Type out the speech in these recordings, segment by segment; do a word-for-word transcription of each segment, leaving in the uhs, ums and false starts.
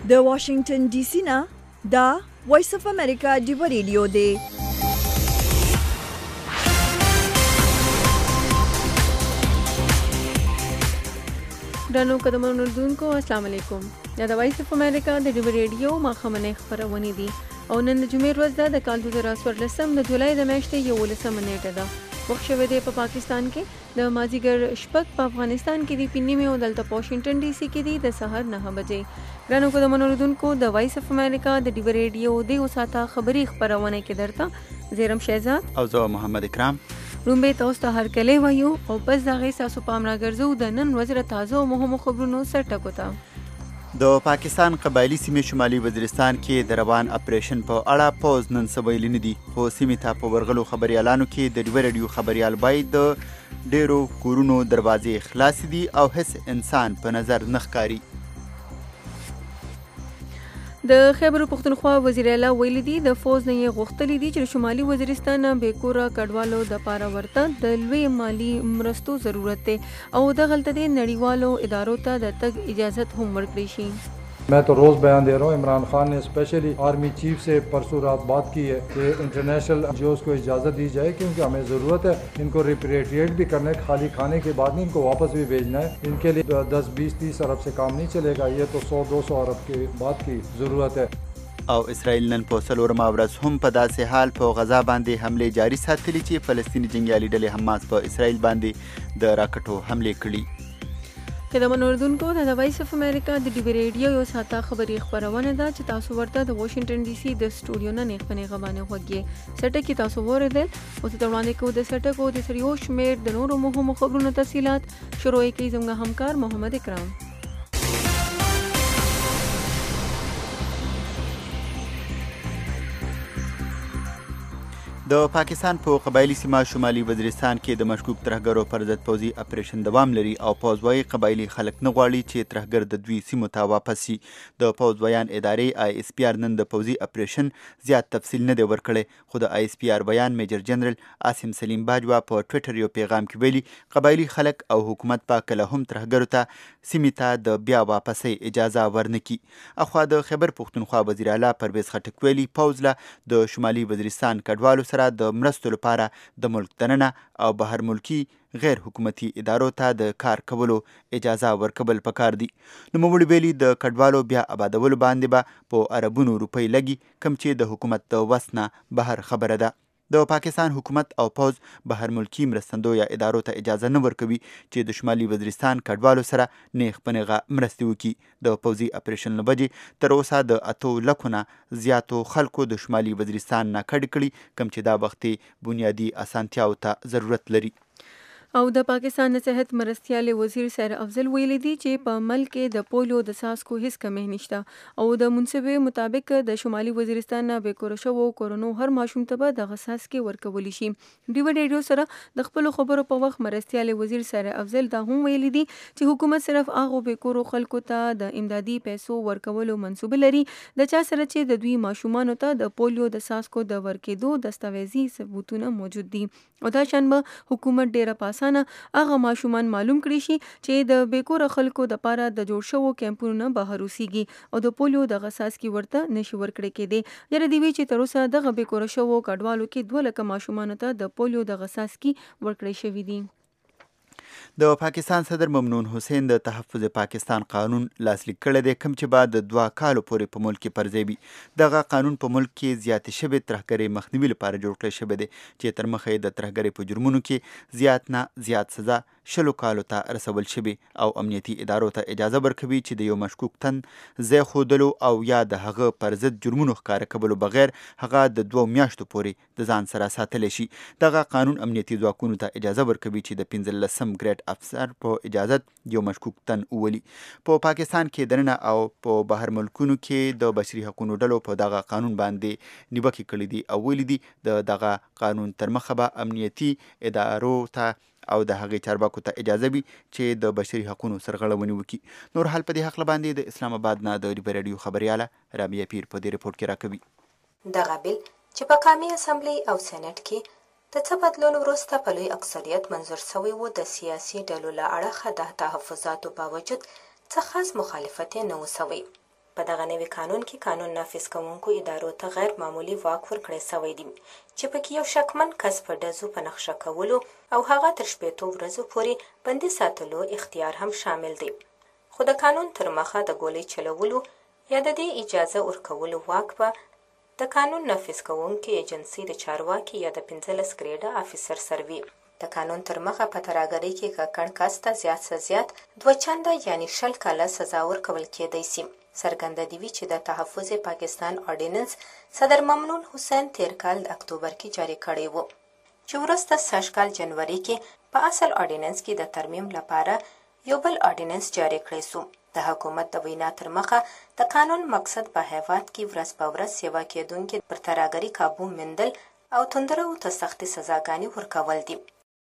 د واشنگټن ډي سي نه دا وایس اف امریکا ډیو ریډیو دی. درنو قدمونو اردوونکو السلام علیکم. دا د وایس اف امریکا د ډیو ریډیو ماښامنۍ خپرونه دي او نن د جمعې ورځ ده د کال دوه زره څوارلسم د جولای د میاشتې یولسمه نیټه ده. وخت شوی دی په پاکستان کې د مازیګر شپږ، په افغانستان کې دی په نیمې او دلته په واشنګټن ډي سي کې دی د سهار نهه بجې. درنو قدمونو اردوونکو د وایس اف امریکا د ډیو ریډیو د یو ساعته خبري خپرونه کې درته زیرم شهزاد او زه محمد اکرام رومبه تاسو ته هر کله وایو او پس دغه تاسو پام راګرځو د نن ورځې تازه او مهمو خبرونو سر ټکو ته. د پاکستان قبایلی سیمې شمالي وزیرستان کې د روان اپریشن په اړه پوز نن څه ویلي نه دي، خو سیمې ته په ورغلو خبریالانو کې د ډیو ریډیو خبریال باید د ډیرو کورونو دروازې خلاصې دي او هیڅ انسان په نظر نه ښکاري. د خیبر پختونخوا وزیر اعلی ویلي دي د فوز نه یې غوښتلي دي چې شمالي وزیرستان بې کوره کډوالو د پاره ورته د لوی مالی مرستو ضرورت دی او دغلته د نړیوالو ادارو ته د تګ اجازت هم ورکړي شي. मैं तो रोज़ बयान दे रहा हूँ, इमरान खान ने स्पेशली आर्मी चीफ से परसों रात बात की है कि इंटरनेशनल एनजीओज़ को इजाज़त दी जाए क्योंकि हमें ज़रूरत है इनको रिपेट्रिएट भी करना है, खाली खाने के बाद नहीं इनको वापस भी भेजना है. इनके लिए दस बीस तीस अरब से काम नहीं चलेगा, ये तो सौ दो सौ अरब के बाद की ज़रूरत है. او اسرائیل نن په څلورمه ورځ هم په داسې حال په غزا باندې حملې جاري ساتلي چې فلسطیني جنګیالي ډلې حماس په اسرائیل باندې د راکټو حملې کړي. قدمونو اردوونکو د وایس اف امریکا د ډیو ریډیو یو ساعته خبري خپرونه ده چې تاسو ورته د واشنګټن ډي سي د سټوډیو نه نیغ په نیغه باندې خوږی سټه کې تاسو وریدل او ته وړاندې کوو د سټه کو د سریو شمیر د نورو مهمو خبرونو تفصيلات شروع کوي زموږ همکار محمد اکرام. د پاکستان په قبایلی سیمه شمالي وزیرستان کې د مشکوک ترهګرو پر ضد پوځي اپریشن دوام لري او پوځ وايي قبایلی خلک نه غواړي چې ترهګر د دوی سیمو ته واپس شي. د پوځ بیان ادارې آی اس پی آر نن د پوځي اپریشن زیات تفصیل نه دی ورکړی، خو د آی اس پی آر بیان میجر جنرال عاصم سلیم باجوا په ټویټر یو پیغام کې ویلي قبایلی خلک او حکومت به کله هم ترهګرو ته سیمې ته د بیا واپسۍ اجازه ورنکي. اخوا د خیبر پختونخوا وزیر اعلی پرویز خټک ویلي پوځ له د شمالي وزیرستان کډوالو سره د مرستو لپاره د ملک دننه او بهر ملکی غیر حکومتي ادارو ته د کار کولو اجازه ورکول پکار دي. نوموړي ویلي د کډوالو بیا آبادولو باندې به په اربونو روپۍ لګي کوم چې د حکومت د وس نه بهر خبره ده. د پاکستان حکومت او پوځ بهر ملکی مرستندویه ادارو ته اجازه نه ورکوي چې د شمالي وزیرستان کډوالو سره نیغ په نیغه مرستې وکړي. د پوځي اپریشن له وجې تر اوسه د اتو لکو نه زیاتو خلکو د شمالي وزیرستان نه کډې کړي کوم چې دا وختي بنیادي اسانتیاو ته ضرورت لري. او د پاکستان د صحت مرستیال وزیر سیر افضل ویلي دي چې په ملک کې د پولیو د څاڅکو هیڅ کمی نشته او د منصبې مطابق د شمالي وزیرستان نه بې کوره شوو کورونو هر ماشوم ته به د څاڅکي ورکولی شي. ډیو ریډیو سره د خپلو خبرو په وخت مرستیال وزیر سیر افضل دا هم ویلي دي چې حکومت صرف هغو بې کورو خلکو ته د امدادي پیسو ورکولو منصوبه لري د چا سره چې د دوی ماشومانو ته د پولیو د څاڅکو د ورکېدو دستاویزي ثبوتونه موجود دي او دا شان به حکومت ډیره پاس هغه ماشومان معلوم کړي شي چې د بیکوره خلکو د پاره د جوړ شوو کیمپونو بهر اوسېږي او د پولیو د غساس کی ورته نشي ورکړي کېدی. یره دی وی چې تر اوسه دغه بیکوره شوو کډوالو کې دوه لکه ماشومان ته د پولیو د غساس کی ورکړي شوی دي. د پاکستان صدر ممنون حسین د تحفظ پاکستان قانون لاسلیک کړی دی کوم چې بعد د دوه کالو پورې په ملک کې پرځای وي. دغه قانون په ملک کې زیاتې شوې ترهګرۍ مخنیوي لپاره جوړ کړی شوی دی چې تر مخه یې د ترهګرۍ په جرمونو کې زیات نه زیات سزا شلو کالو ته رسول شوي او امنیتي ادارو ته اجازه ورکوي چې د یو مشکوک تن ځای ښودلو او یا د هغه پر ضد جرمونو ښکاره کولو بغیر هغه د دوو میاشتو پورې د ځان سره ساتلی شي. دغه قانون امنیتي ځواکونو ته اجازه ورکوي چې د پنځلسم ګریډ افسر په اجازت یو مشکوک تن وولي. په پاکستان کې دننه او په بهر ملکونو کې د بشري حقوقو ډلو په دغه قانون باندې نیوکې کړي دي او ویلي دي د دغه قانون تر مخه به امنیتي ادارو ته او د هغې چارواکو ته اجازه وي چې د بشري حقوقو سرغړونې وکړي. نور حال په دې حق باندې د اسلام آباد نه د ډیو ریډیو خبریاله رابعه پیر په دې رپورټ کې راکوي. دغه بیل چې په قومي اسمبلی او سېنات کې د څه بدلون وروسته په لوی اکثریت منظور شوی و، د سیاسي ډلو له اړخه د تحفظاتو باوجود څه خاص مخالفت نه و شوی. په دغه نوي قانون کې قانون نافذ کوونکو ادارو ته غیر معمولي واک ورکړی سوی دی چې پکې یو شکمن کس په ډزو په نقشه کولو او هغه تر شپېتو ورځو پورې بندي ساتلو اختیار هم شامل دی. خو د قانون تر مخه د ګولۍ چلولو یا د دې اجازه ورکولو واک به د قانون نافذ کوونکې ایجنسۍ د چارواکي یا د پنځلس ګریډه افیسر سره وي. د قانون تر مخه په ترهګرۍ کې ککړ کس ته زیات څه زیات دوه چنده یعنی شل کاله سزا ورکول کېدی سي. څرګنده دي وي چې د تحفظ پاکستان آرډیننس صدر ممنون حسین تیر کال د اکتوبر کې جاري کړی و چې وروسته سږ کال جنوري کې په اصل آرډیننس کې د ترمیم لپاره یو بل آرډیننس جاري کړی سو. د حکومت د وینا تر مخه د قانون مقصد په هیواد کې ورځ په ورځ سیوا کېدونکي پر ترهګرۍ کابو موندل او توندرو ته سختې سزاګانې ورکول دي.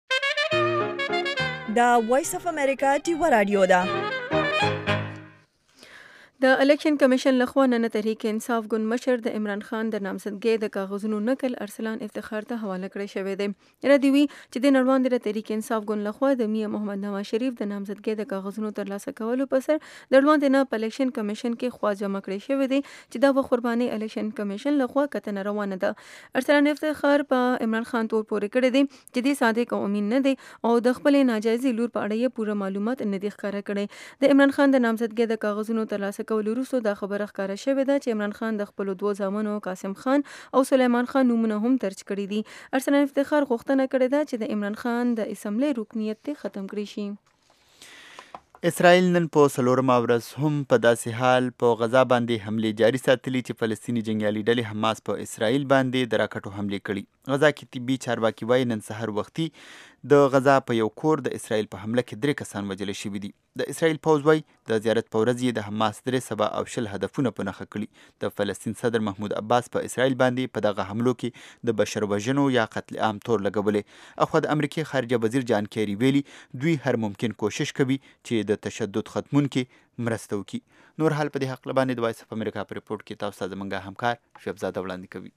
دا وایس اف امریکا ټیوا رادیو ده. د الیکشن کمیشن لخوا نن تحریک انصاف ګوند مشر د عمران خان د نامزدګۍ د کاغذونو نقل ارسلان افتخار ته حواله کړی شوی دی. را دي وي چې د نړوان د تحریک انصاف ګوند لخوا د میا محمد نواز شریف د نامزدګۍ د کاغذونو ترلاسه کولو په سر د نړوان د نه په الیکشن کمیشن کې خوا جمع کړی شوی دی چې دا و قرباني الیکشن کمیشن لخوا کتنه روانه ده. ارسلان افتخار په عمران خان تور پورې کړی دی چې د صادق او امین نه دی او د خپل ناجایز لور په اړه یې پوره معلومات نه دي ښکاره کړي. د عمران خان د نامزدګۍ د کاغذونو ترلاسه کولو وروسته دا خبره ښکاره شوې ده چې عمران خان د خپلو دوو زامنو قاسم خان او سلیمان خان نومونه هم درج کړي دي. ارسلان افتخار غوښتنه کړې ده چې د عمران خان د اسمبلۍ رکنیت ختم کړی شي. اسرائیل نن په څلورمه ورځ هم په داسې حال په غزا باندې حملې جاري ساتلي چې فلسطیني جنګیالي ډلې حماس په اسرائیل باندې د راکټو حملې کړي. غزا کې طبي چارواکي وایي نن سحر وختي د غزا په یو کور د اسرائیل په حمله کې درې کسان وژل شوي دي. د اسرائیل پوځ وایي د زیارت په ورځ یې د حماس درې سوه او شل هدفونه په نښه کړي. د فلسطین صدر محمود عباس په اسرائیل باندې په دغه حملو کې د بشر وژنو یا قتل عام تور لګولې. اخوا د امریکې خارجه وزیر جان کیری ویلي دوی هر ممکن کوشش کوي چې د تشدد ختمونکې مرسته وکړي. نور حال په دې هکله باندې د وایس اف امریکا په رپورټ کې تاسو ته زموږ همکار شبزاده وړاندې کوي.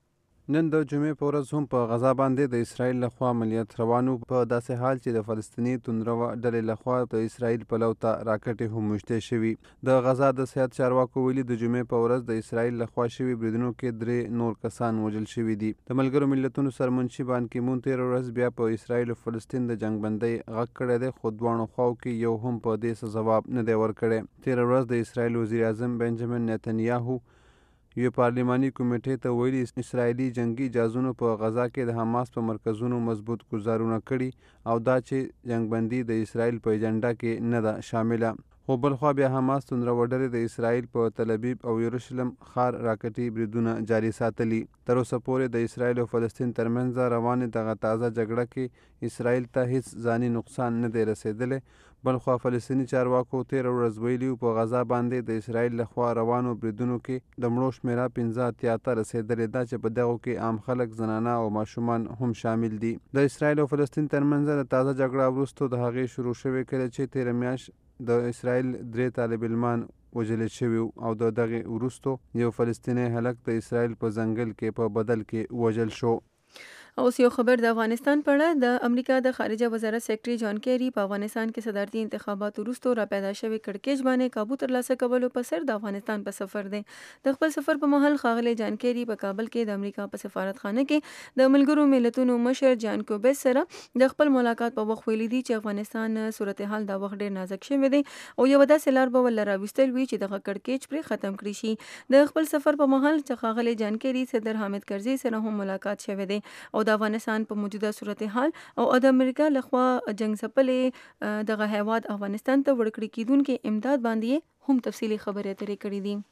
نن د جمعې په ورځ هم په غزا باندې د اسرائیل لخوا عملیات روانو په داسې حال چې د فلسطیني توندرو ډلې لخوا د اسرائیل پلو ته راکټې هم مشتې شوي. د غزا د صحت چارواکو ویلي د جمعې په ورځ د اسرائیل لخوا شوي بریدونو کې درې نور کسان وژل شوي دي. د ملګرو ملتونو سرمنشي بان کی مون تېره ورځ بیا په اسرائیل او فلسطین د جنګ بندۍ غږ کړی دی خو دواړو خواو کې یو هم په دې څه ځواب نه دی ورکړی. تېره ورځ د اسرائیل وزیر اعظم بنجامین نتنیاهو یو پارلیماني کمیټې ته ویلي اسرائیلي جنگي جهازونو په غزا کې د حماس په مرکزونو مضبوط ګزارونه کړي او دا چې جنګبندي د اسرائیل په ایجنډا کې نه ده شامله. خو بلخوا بیا حماس توندرو ډلې د اسرائیل په تل ابیب او یروشلم ښار راکټي بریدونه جاري ساتلي. تر اوسه پورې د اسرائیل او فلسطین ترمنځ روانې دغه تازه جګړه کې اسرائیل ته هیڅ ځاني نقصان نه دی رسېدلی. بلخوا فلسطیني چارواکو تېره ورځ ویلي په غزا باندې د اسرائیل لخوا روانو بریدونو کې د مړو شمېره پنځه اتیا ته رسېدلې ده چې په دغو کې عام خلک زنانه او ماشومان هم شامل دي. د اسرائیل او فلسطین ترمنځ د تازه جګړه وروسته د هغې شروع شوې کله چې تېره میاشت د اسرائیل درې طالب علمان وژل شوي او د دغې وروسته یو فلسطینی هلک د اسرائیل په ځنګل کې په بدل کې وژل شو. اوس یو خبر د افغانستان په اړه. د امریکا د خارجه وزارت سیکرټري جان کیری په افغانستان کې صدارتي انتخاباتو وروسته را پیدا شوی کړکېچ باندې قابو ترلاسه کولو په سر د افغانستان په سفر دی. د خپل سفر په مهال ښاغلی جان کیری په کابل کې د امریکا په سفارتخانه کې د ملګرو ملتونو مشر جان کوبس سره د خپل ملاقات په وخت ویلي دي چې افغانستان صورتحال د وخت ډېر نازک شوی دی او یو داسې لار به ولله راویستل وي چې دغه کړکېچ پرې ختم کړي شي. د خپل سفر په مهال چې ښاغلی جان کیری صدر حامد کرزي سره هم ملاقات شوی دی او د افغانستان په موجوده صورتحال او د امریکا لخوا جنگ ځپلې دغه هیواد افغانستان ته ورکړي کیدونکې امداد باندې هم تفصیلي خبرې اترې کړې دي.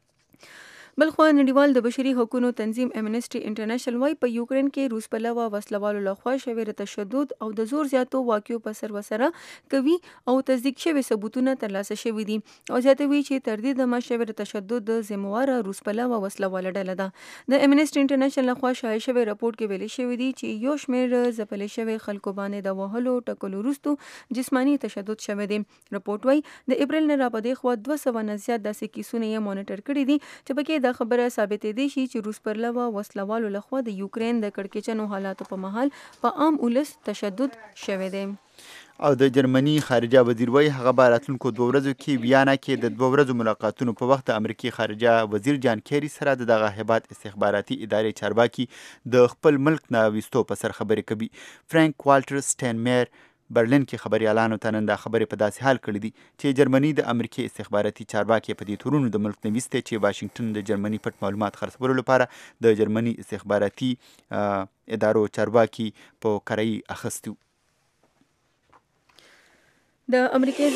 بلخوا نړیوال د بشري حقوقو تنظیم امنسټي انټرنیشنل وايي په یوکرين کې روس پلوه وسلوالو لخوا شوی تشدد او د زور زیاتو واقعو په سر وسره کوي او تصدیق شوی ثبوتونه ترلاسه شوي دي او زیاتوي چې تر دې دمه شوی تشدد د ذمہواره روس پلوه وسلواله ډله ده. د امنسټي انټرنیشنل لخوا شایع شوی راپورټ کې ویل شوی دی چې یو شمېر ځپلې شوی خلکو باندې د وهلو ټکلو وروسته جسمانی تشدد شوی دی. راپورټ وايي د اپریل نه را پدې خوا دوه سوه نه زیات داسې کیسونه یې مانیټر کړي دي چې پکې دا خبره ثابتېدی شي چې روس پر لوا وسلوالو لخوا د یوکرین د کړکېچنو حالاتو په مهال په عام ولس تشدد شوی دی. او د جرمني خارجه وزیر وایي هغه به راتلونکو دوه ورځو کې ویانا کې د دوه ورځو ملاقاتونو په وخت د امریکي خارجه وزیر جان کیری سره د دغه هیواد استخباراتي ادارې چارواکي د خپل ملک نه ویستو په سر خبرې کوي. فرانک والټر سټینمیر برلین کې خبريالانو ته نن دا خبرې په داسې حال کړې دي چې جرمني د امریکي استخباراتي چارواکي په دې تورونو د ملک نه ویسته چې واشنگټن د جرمني پټ معلومات خرڅولو لپاره د جرمني استخباراتي ادارو چارواکي په کرایي اخیستي. د امریکای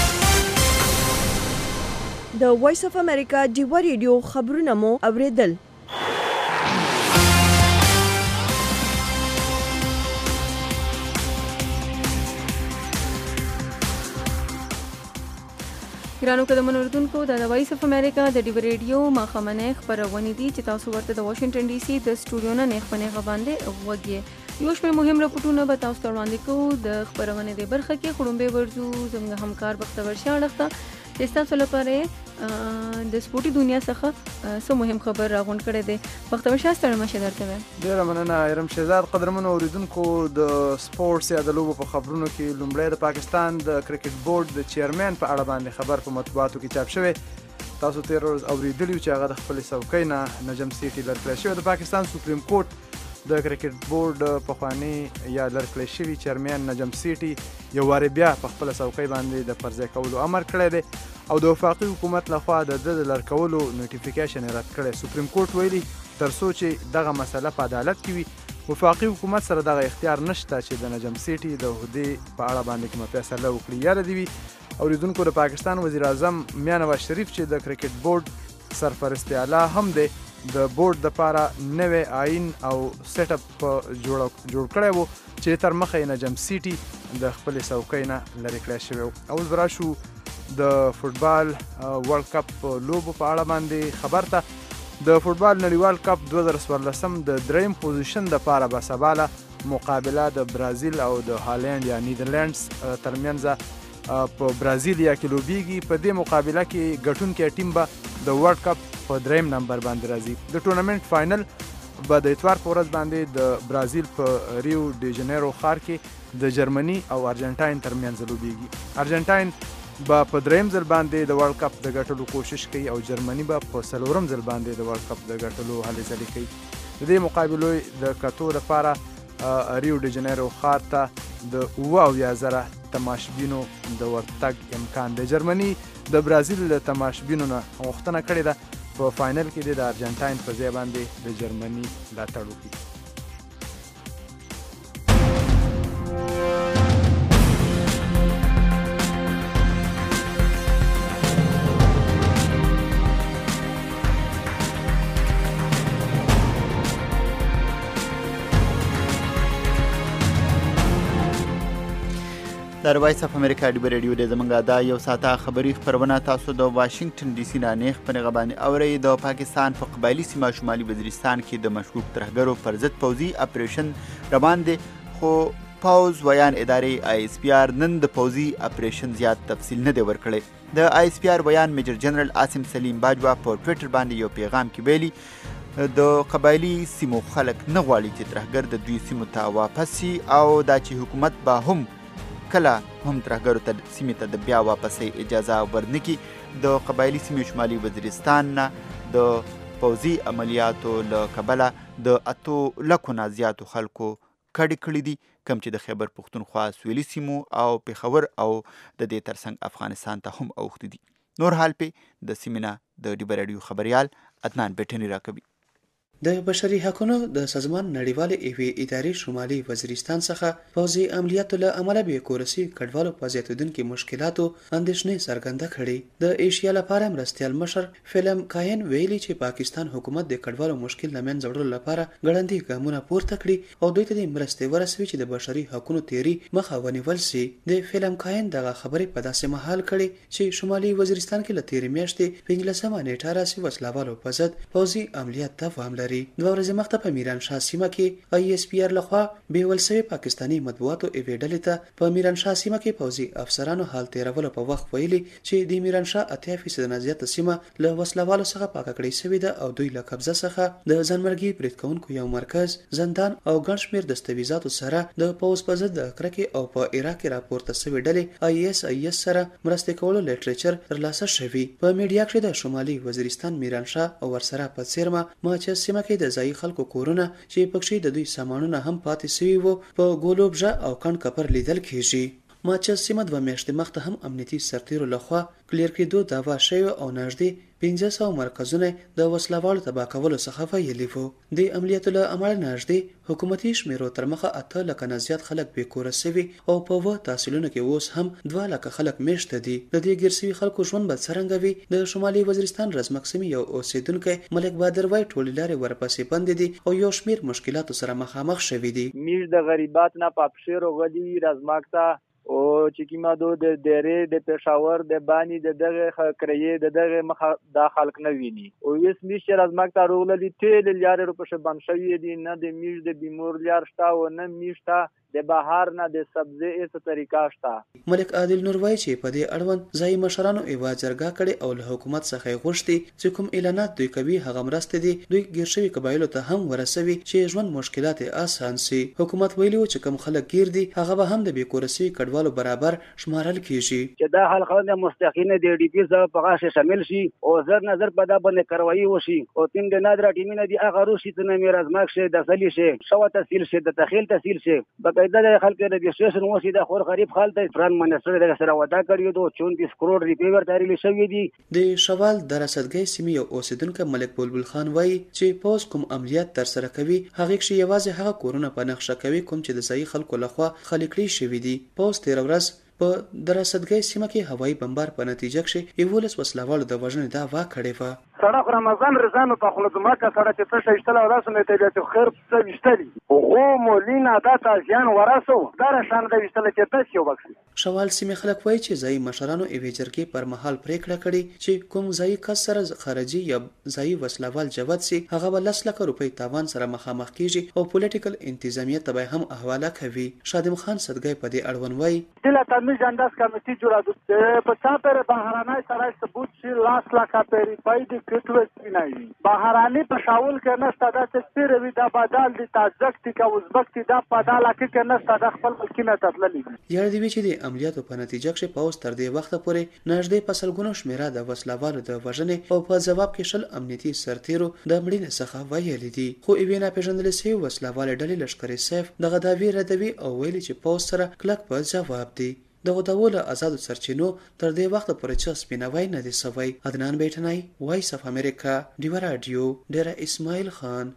د وایس اف امریکا ډیوا ریډیو خبرونه مو اوریدل. ګرانو قدمونو اردوونکو د وایس اف امریکا د ډیوا ریډیو ماښامنۍ خپرونې دي چې تاسو ورته د واشنگټن ډي سي د سټوډیو نه نیغ په نیغه باندې وږي. یو شمېر مهم راپورټونه به تاسو ته وړاندې کوو. د خپرونې د برخه کې خړومبې ورځو زموږ همکار بختور شاه اړخته چې ستاسو لپاره د سپورټي دنیا څخه څه مهم خبر راغونډ کړی دی. بختور شاه ستړی مه شې درته وایم. ډېره مننه ایرم شهزاد. قدرمنو اورېدونکو د سپورټس یا د لوبو په خبرونو کې لومړی د پاکستان د کرکټ بورډ د چیرمین په اړه باندې خبر په مطبوعاتو کې چاپ شوی. تاسو تېره ورځ اورېدلي چې هغه د خپلې څوکۍ نه نجم سیټي لرکړی شوی. د پاکستان سپریم کورټ د کرکټ بورډ پخواني یا لرکړی شوي چیرمین نجم سیټي یو وارې بیا په خپله څوکۍ باندې د پرځای کولو امر کړی دی او د وفاقي حکومت لخوا د ده د لرکولو نوټیفیکیشن یې رد کړی. سپریم کورټ ویلي تر څو چې دغه مسله په عدالت کې وي وفاقي حکومت سره دغه اختیار نشته چې د نجم سیټي د عهدې په اړه باندې کومه فیصله وکړي. یاده دې وي اورېدونکو د پاکستان وزیر اعظم میا نواز شریف چې د کرکټ بورډ سرپرست اعلی هم دی د بورډ دپاره نوی آئین او سیټ اپ جوړ کړی و چې تر مخه یې نجم سیټي د خپلې څوکۍ نه لرې کړی شوی و. اوس به راشو د فوټبال ورلډ کپ لوبو په اړه باندې خبر ته. د فوټبال نړیوال کپ دوه زره څوارلسم د دریم پوزیشن دپاره به سباله مقابله د برازیل او د هالند یا نیدرلینډز ترمنځ په برازیلیا کې لوبیږي. په دې مقابله کې ګټونکی ټیم به د ورلډ کپ په دریم نمبر باندې راځي. د ټورنمنټ فاینل به د اتوار په ورځ باندې د برازیل په ریو ډی جنیرو ښار کې د جرمني او ارجنټاین ترمنځ لوبیږي. ارجنټاین به په دریم ځل باندې د ورلډ کپ د ګټلو کوشش کوي او جرمني به په څلورم ځل باندې د ورلډ کپ د ګټلو هلې ځلې کوي. د دې مقابلو د کتو لپاره ریو ډی جنیرو ښار ته د اوه اویا زره تماشبینو د ورتګ امکان دی. جرمني د برازیل له تماشبینو نه غوښتنه کړې ده په فاینل کې د ارجنټاین په ځای باندې د جرمني ملاتړ وکړي. د وایس اف امریکا ډیوا ریډیو د زمونږ دا یو ساعته خبري خبرونه تاسو د واشنگټن ډي سي نه نیغ په نیغه باندې اورئ. د پاکستان په قبایلي سیمه شمالي وزیرستان کې د مشکوک ترهګرو پر ضد پوځي اپریشن روان دی خو پوز ویان ادارې آی اس پی آر نن د پوځي اپریشن زیات تفصیل نه دی ورکړی. د آی اس پی آر ویان میجر جنرال عاصم سلیم باجوا په ټویټر باندې یو پیغام کې ویلي د قبایلي سیمو خلک نه غواړي چې ترهګر د دوی سیمو ته واپس شي او دا چې حکومت به هم کله هم ترهګرو ته سیمې ته د بیا واپسۍ اجازه ورنکړي. د قبایلي سیمې شمالي وزیرستان نه د پوځي عملیاتو له کبله د اتو لکو نه زیاتو خلکو کډې کړي دي کوم چې د خیبر پښتونخوا سویلي سیمو او پېښور او د دې ترڅنګ افغانستان ته هم اوښتي دي. نور حال پې د سیمې نه د ډیوا راډیو خبریال عدنان بیټني راکوي. د بشري حقوقو د سازمان نړیوالې ایوې ادارې شمالي وزیرستان څخه پوځي عملیاتو له امله به کورسي کډوالو په زیاتېدونکو مشکلاتو اندېښنې څرګنده کړې. د ایشیا لپاره مرستیال مشر فیلم کاین ویلي چې پاکستان حکومت د کډوالو مشکل له منځه وړلو لپاره ګړندي ګامونه پورته کړي او دوی ته د مرستې ورسوي چې د بشري حقوقو تیري مخه ونیول سي. د فیلم کاین دغه خبرې په داسې مهال کړي چې شمالي وزیرستان کې له تیرې میاشتې په انګلیسمه نیټه راسي وسلوالو په ضد پوځي عملیات دوام لري. لري. دوه ورځې مخته په میرانشاه سیمه کې آی اس پی آر لخوا بیول سوي پاکستانی مطبوعاتو ایوې ډلې ته په میرانشاه سیمه کې پوځي افسرانو حال تیرولو په وخت ویلي چې د میرانشاه اتیا فیصد نه زیاته سیمه له وسلوالو څخه پاکه کړې شوې ده او دوی له قبضه څخه د ځانمرګي برید کوونکو یو مرکز، زندان او ګڼ شمېر دستاویزاتو سره د پوځ په ضد د کرکې او په عراق کې راپورته شوې ډلې آی اس آی اس سره مرستې کولو لیټریچر ترلاسه شوی. په میډیا کې د شمالي وزیرستان میرانشاه او ورسره په څیرمه ماچس سیمه کې د ځایي خلکو کورونه چې پکښې د دوی سامانونه هم پاتې شوي وو په ګولوبژه او کڼ کپر لیدل کیږي. ماچس سیمه دوه میاشتې مخته هم امنیتي سرتیرو لخوا کلیر کېدو دعوا شوې او نږدې پنځه سوه مرکزونه د وسلوالو تباه کولو څخه ویلي وو. د عملیاتو له امله نږدې حکومتي شمیرو تر مخه اته لکه نه زیات خلک بې کوره سوي او په اووه تحصیلونو کې اوس هم دوه لکه خلک میشته دي. د دې ګیر سوي خلکو ژوند به څرنګه وي؟ د شمالي وزیرستان رزمک سیمې یو اوسیدونکی ملک بهادر وایي ټولې لارې ورپسې بندې دي او یو شمېر مشکلاتو سره مخامخ شوي دي. میش د غریبات نه په پښې راغلي رزمک ته او چې کیما دو د ډېرې د پېښور د بانی د دغه کرایې د دغه مخ د خلک نه ویني او یس میش رزمک ته راغلي تل لارې رو په بند شوی دي نه د میش د بیمور لار شته او نه میش ته د بهار نه د سبزی ایس طریقه شته. ملک عادل نور وایي چې په دې اړوند ځایي مشرانو ایوا جرګه کړې او له حکومت څخه غوښتي چې کوم اعلانات دوی کوي هغه مرسته دي دوی ګیر شوي قبایلو ته هم ورسوي چې ژوند مشکلات آسان سي. حکومت ویلي و چې کوم خلک گیر دي هغه به هم د بې کورې سوي کډوالو برابر شمارل کیږي چې دا حل خلک مستحقین د ډي پی سره په غاښه شامل شي او زر نظر په دا باندې کاروایی وشي او تیم د نادر ټیمینه دي هغه روشي ته نه میرزماک شه د سلی شه شو تحصیل شه د تخیل تحصیل شه بقایده د خلک د رجسټریشن وشي د خور غریب خلک فران منسټر د سره ودا کړیو دوه چونتیس کروڑ روپۍ ورته شوې دي. د شوال د رصدګۍ سیمې یو اوسیدونکو ملک بلبل خان وایي چې پوز کوم عملیات تر سره کوي هغه کې یوازې هغه کورونه په نقشه کوي کوم چې د ځایي خلکو لخوا خلق کړي شوي دي. پوز تیر ورځ په د رصدګۍ سیمه کې هوایي بمبار په نتیجه کې یولس وسلوالو د وژنې دعوا کړې وه. سړک رمضان رضانو په خلک مکه سره چې څه شیشتل او راسو نه طبيعت خیر څه وشتلی او مولینا داتا ځان وراسو دا شان د وشتل چې تاسو یو وکړي. شوال سیمه خلک وایي چې ځایي مشرانو ایوي جرګې پر مهال پریکړه کړې چې کوم ځایي کس سره خارجي یا ځایي وسلوال جواد سي هغه به لس لکه روپۍ تاوان سره مخامخ کیږي او پولیټیکل انتظامیه ته هم حواله کوي. شادم خان صدګي په دې اړوند وایي دله تنظیم انداز کمیټي جوړه ده په چاپر بهرانه سره ثبوت شي لاس لاکه پیری پای کټوي نه وي بهراني په شاول کې نه ستاده چې پیروي د بدل د تاجک تی کا ازبک تی د پداله کې نه ستاده خپل ملکینه تدللی یاره دی چې د عملیاتو په نتیجه کې پاوس تر دې وخت پورې نږدې په سلګونو شمیره د وسلوالو د وژنې او په جواب کې شل امنیتي سرتیرو د مړینې څخه ویلي دي. خو ایوینا پیژندل سوي وسلوال ډلې لشکري سیف دغه داوی ردوي او ویلي چې پاوس سره کلک په جواب دی. دغه ډول آزاد سرچینو تر دې وخت پورې چې سپینوي نه دي سوي. عدنان بیٹنای وایس اف امریکا دیو رادیو ډیر اسماعیل خان.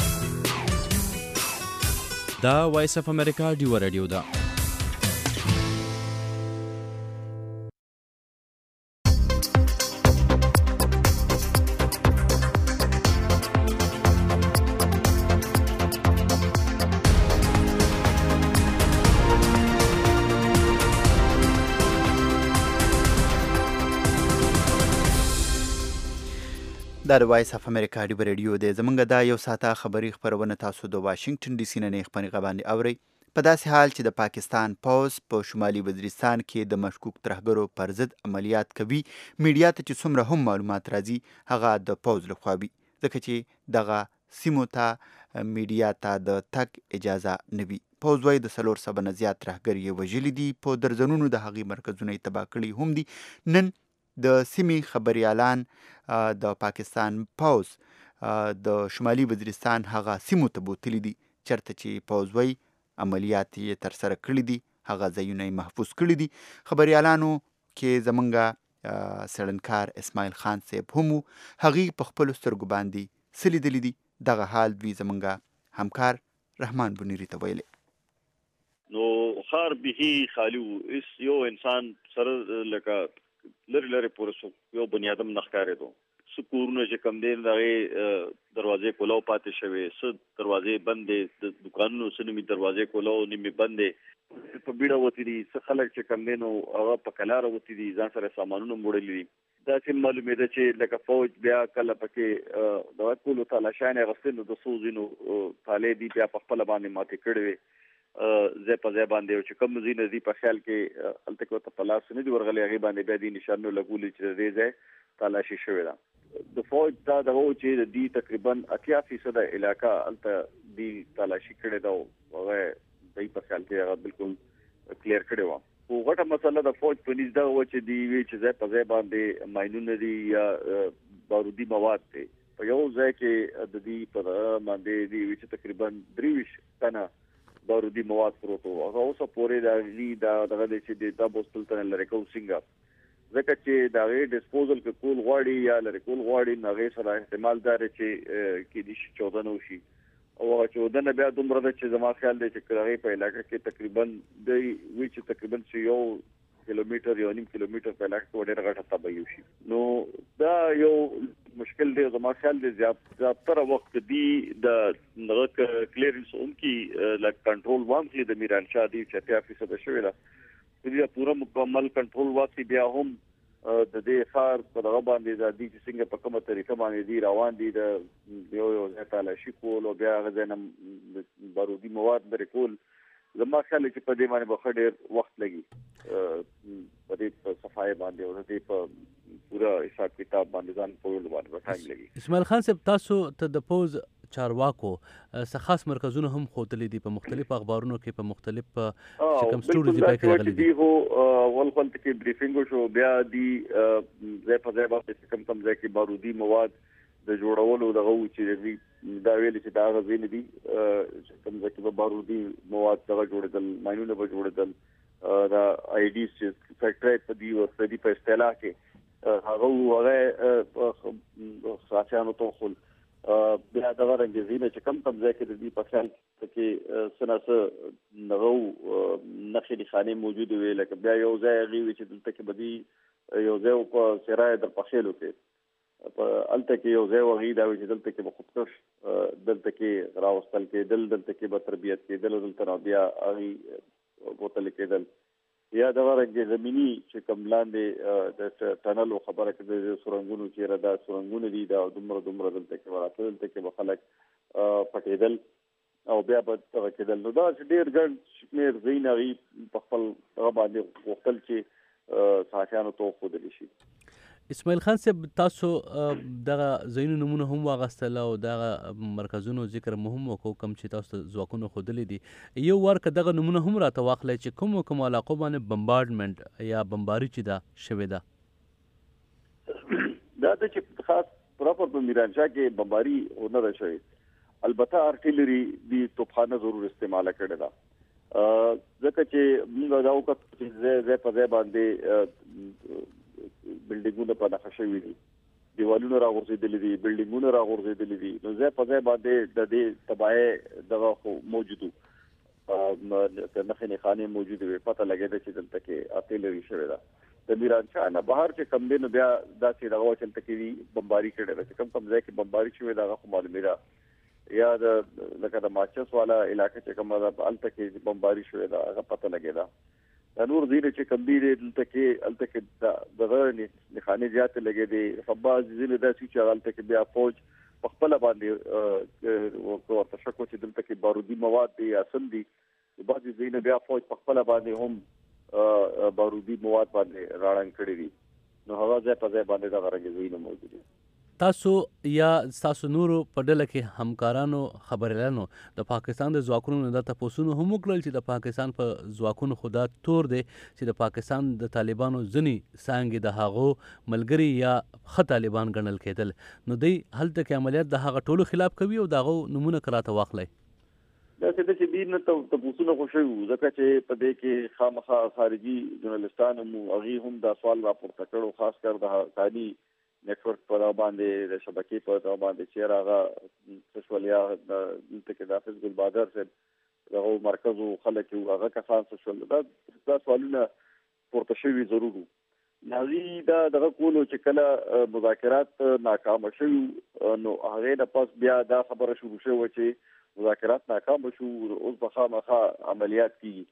دا وایس اف امریکا دیو رادیو دا دا د وایس اف امریکا ډیو رادیو دی. زمونږ دا یو ساعته خبري خبرونه تاسو د واشنگټن ډي سي نه نه خبري باندې اورئ. په داسې حال چې د پاکستان پوز په شمالي وزیرستان کې د مشکوک ترهګرو پر ضد عملیات کوي، میډیا ته چې څومره هم معلومات راځي هغه د پوز لخوا وي، ځکه چې دغه سیمو ته میډیا ته د تګ اجازه نه وي. پوز وایي د څلور سوه نه زیات ترهګر یې وژلي دي، په درجنونو د هغې مرکزونه یې تباه کړي هم دي. نن د سیمې خبریالان د پاکستان پوز د شمالي وزیرستان هغه سیمو ته بوتلي دي چېرته چې پوز وایي عملیات یې ترسره کړي دي، هغه ځایونه یې محفوظ کړي دي. خبریالانو کې زمونږ څېړنکار اسماعیل خان صاحب هم و، هغې په خپلو سترګو باندې څه لیدلي دي. دغه حال دوی زمونږ همکار رحمان بنیري ته ویلی. نو ښار بیخي خالي و، هېڅ یو انسان سره لکه لرې لرې پورې یو بني ادم نه ښکارېدو. څه کورونه چې کوم دی د هغې دروازې کولاو پاتې شوې، څه دروازې بندې، د دوکانونو څه نیمې دروازې کولاو نیمې بندې په بیړه وتي دي، څه خلک چې کوم دی نو هغه په کلاره وتي دي، ځان سره سامانونه هم وړلي دي. دا چې معلومه ده چې لکه فوج بیا کله پکې د ټولو تلاشانه غسل د سوزینو طالب دی بیا په خپل باندې ماته کړی زه په ځای باندې چې کوم زین دي په خیال کې الته کو ته پلاس نه دی ورغلي هغه باندې بیا دي نشانو لګولې چې دې ځای تلاشي شوی دا د فوج دا د وو چې دی تقریبا اتیا فیصد علاقہ الته دی تلاشي کړی دا هغه دای په خیال کې هغه بالکل کلیر کړی و او غټه مسله د فوج په نږدې و چې دی وی چې ځای په ځای باندې ماینونه دي یا بارودي مواد دي په یو ځای کې د دې په باندې دی وی چې تقریبا دریوش تنه بارودي مواد پروت وو هغه اوس پورې د لی دا دغه چې د بوتل تن لري کو څنګه ځکه چې دا غي ډیسپوزل کې کول غواړي یا لري کول غواړي نغې سره احتمال دار چې کې دي چودنه وشي او هغه چودنه بیا دومره ده چې زما خیال دی چې کراغي په علاقې کې تقریبا د وی چې تقریبا یو کیلومتر یو نیم کیلومتر په علاقې کې ډېر غټه تبعی وشي نو دا یو مشکل دی زما خیال دی زیاتره وخت دی د نغه کلیرنس هم کې لک کنټرول وام کې د میران شاه دی چې اتیا فیصد شوی دا دې پورا مکمل کنټرول واکسي بیا هم د دې خار په دغه باندې د دې څنګه په کومه طریقه باندې دی روان دي د یو یو ځای شي کول او بیا غزنم بارودي مواد لري کول زما خیال چې په دې باندې به ډېر وخت لګي په دې صفای باندې او دې په پورا حساب کتاب باندې ځان په ول باندې ټایم لګي اسماعیل خان صاحب تاسو ته د پوز چارواکو څه خاص مرکزونه هم خوتلې دي په مختلف اخبارونو کې په مختلف کوم سټوريز دی پکې راغلي دي هو ول خپل کې بریفینګ شو بیا دی زه په ځای باندې کوم کوم ځای کې بارودي مواد د جوړولو دغه چې دا ویل چې دا غوښنه دي کوم ځای کې بارودي مواد دغه جوړېدل ماینونه به جوړېدل دا آی ډي چې فیکټری په دی او د په اصطلاح کې هغه هغه ساتيانو ته خل بیا دا ورنګزینه چې کم کم ځای کې د دې په خیال کې سناسه نغو نقشې د خانه موجود وي لکه بیا یو ځای غوي چې دلته کې بدی یو ځای په سرای در پخېلو کې په الته کې یو ځای وغي دا چې دلته کې بخودکش دلته کې راوستل کې دل دلته کې به تربيت کې دل دلته بیا اغي بوتل کې دل یا دا ورنګ زميني چې کوم لاندې د ټنل خبره کې د سورنګونو چې را د سورنګونو دي دا دومره دومره دلته کې ورته دلته کې خلک پټېدل او بیا به کېدل نو دا ډېر ګڼ شمېر زینغي په خپل باندې وختل چې ساتيانو ته خودلی شي اسماعیل خان صاحب تاسو دغه زینو نمونه هم واغستل او دغه مرکزونو ذکر مهم وکړو کوم چې تاسو ځواکونو خودلې دي یو ورکه دغه نمونه هم راته واخلې چې کوم کوم علاقو باندې بمبارډمنټ یا بمباری چې دا شوې ده دا د چې خاص پراپر په میرانشاه کې بمباری ونه راشي البته ارټیلری دی توپخانه ضرور استعمال کړي دا ځکه چې موږ دا وکړو چې زه په ځای باندې بلډینګونه په نقشه وی دي دیوالونه راغورځېدلې دي بلډینګونه راغورځېدلې دي نو زه په ځای باندې د دې تبعه دغه موجودو د نخنې خانه موجود وي پته لګیږي چې دلته کې ارټیلری شوی دا د میران شاه نه بهر چې کم دین بیا دا چې دغه چلته کې بمباری کړي دا کم کم ځای کې بمباری شوی دا خو معلومه ده یا د لکه د ماچس والا علاقې چې کومه ده الته کې بمباری شوی دا هغه پته لګیږي دا نور دینه چې کم دی دلته کې الته کې دغه نه خانه زیات لګي دي فباز زینه دا چې الته کې بیا فوج په خپل باندې ورته شکو چې دلته کې بارودي مواد دي اصل دي بعضي زینه بیا فوج په خپل باندې هم بارودي مواد باندې راړنګ کړی دي نو هغه ځای په ځای باندې دا غرض زینه موجود دي تاسو یا تاسو نورو په ډله کې همکارانو خبرلانو د پاکستان د ځواکونو د تاسو هم وکړل چې د پاکستان په ځواکونو خدا تور دي چې د پاکستان د طالبانو ځنی څنګه د هغو ملګری یا خ طالبان ګڼل کېدل نو دوی هلته کې عملیات د هغه ټولو خلاف کوي او دغه نمونه کراته واخلي دا چې د دین ته تاسو خوشو ځکه چې په دې کې خامخا خارجي ژورنالستان هم اغي هم دا سوال راپورته کړو خاص کر د خالي نیټورک پر باندې د شبکې پر باندې چې راغه سوالیا د کې د حافظ ګل بادر صاحب دغه مرکز او خلک هغه کسان سوال دا دا سوالونه پورته شوي ضروري نازي دا دغه کولو چې کله مذاکرات ناکام شوي نو هغه د پاس بیا دا خبره شروع شوه چې مذاکرات ناکام شو اوس په خامخا عملیات کی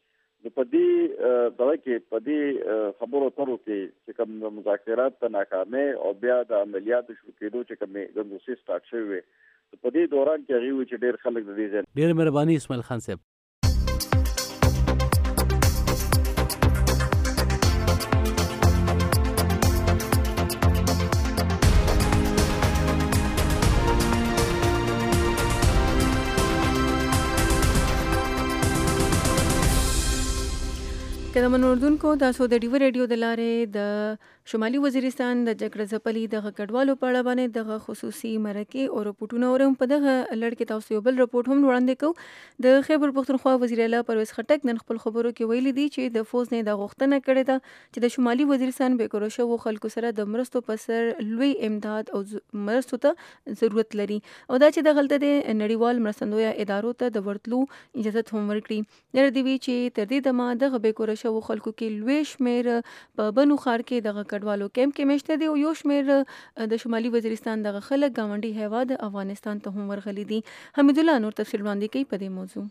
نو په دې دغه کې په دې خبرو اترو کې چې کوم مذاکرات ته ناکامي او بیا د عملیاتو شروع کېدو چې کوم ګنګوسې سټارټ شوی وي په دې دوران کې هغه چې ډېر خلک د دې ځای ډېر مهرباني اسماعیل خان صاحب. که د منوردونکو تاسو د ډیو ریډیو د لارې د شمالي وزیرستان د جګړه ځپلي دغه کډوالو په اړه باندې دغه خصوصي مرکې او رپورټونه اورم. په دغه لړ کې تاسو یو بل رپورټ هم وړاندې کوو. د خیبر پښتونخوا وزیر اعلی پرویز خټک نن خپل خبرو کې ویلي دي چې د فوز نه د غوښتنه کړې ده چې د شمالي وزیرستان بیکوره شوو خلکو سره د مرستو په سر لوی امداد او مرستو ته ضرورت لري او دا چې دغلته د نړیوال مرستندویه ادارو ته د ورتلو اجازه هم ورکړي. نړۍ دی چې تر دې دمه دغه بیکوره شو خلکو کې لوی شمیر په بنو خار کې دغه کډوالو کیمپ کې مشته دي او یو شمیر د شمالي وزیرستان دغه خلک گاونډي هیواد افغانستان ته هم ورغلي دي. حمید الله نور تفصیل وړاندې کوي په دې موضوع.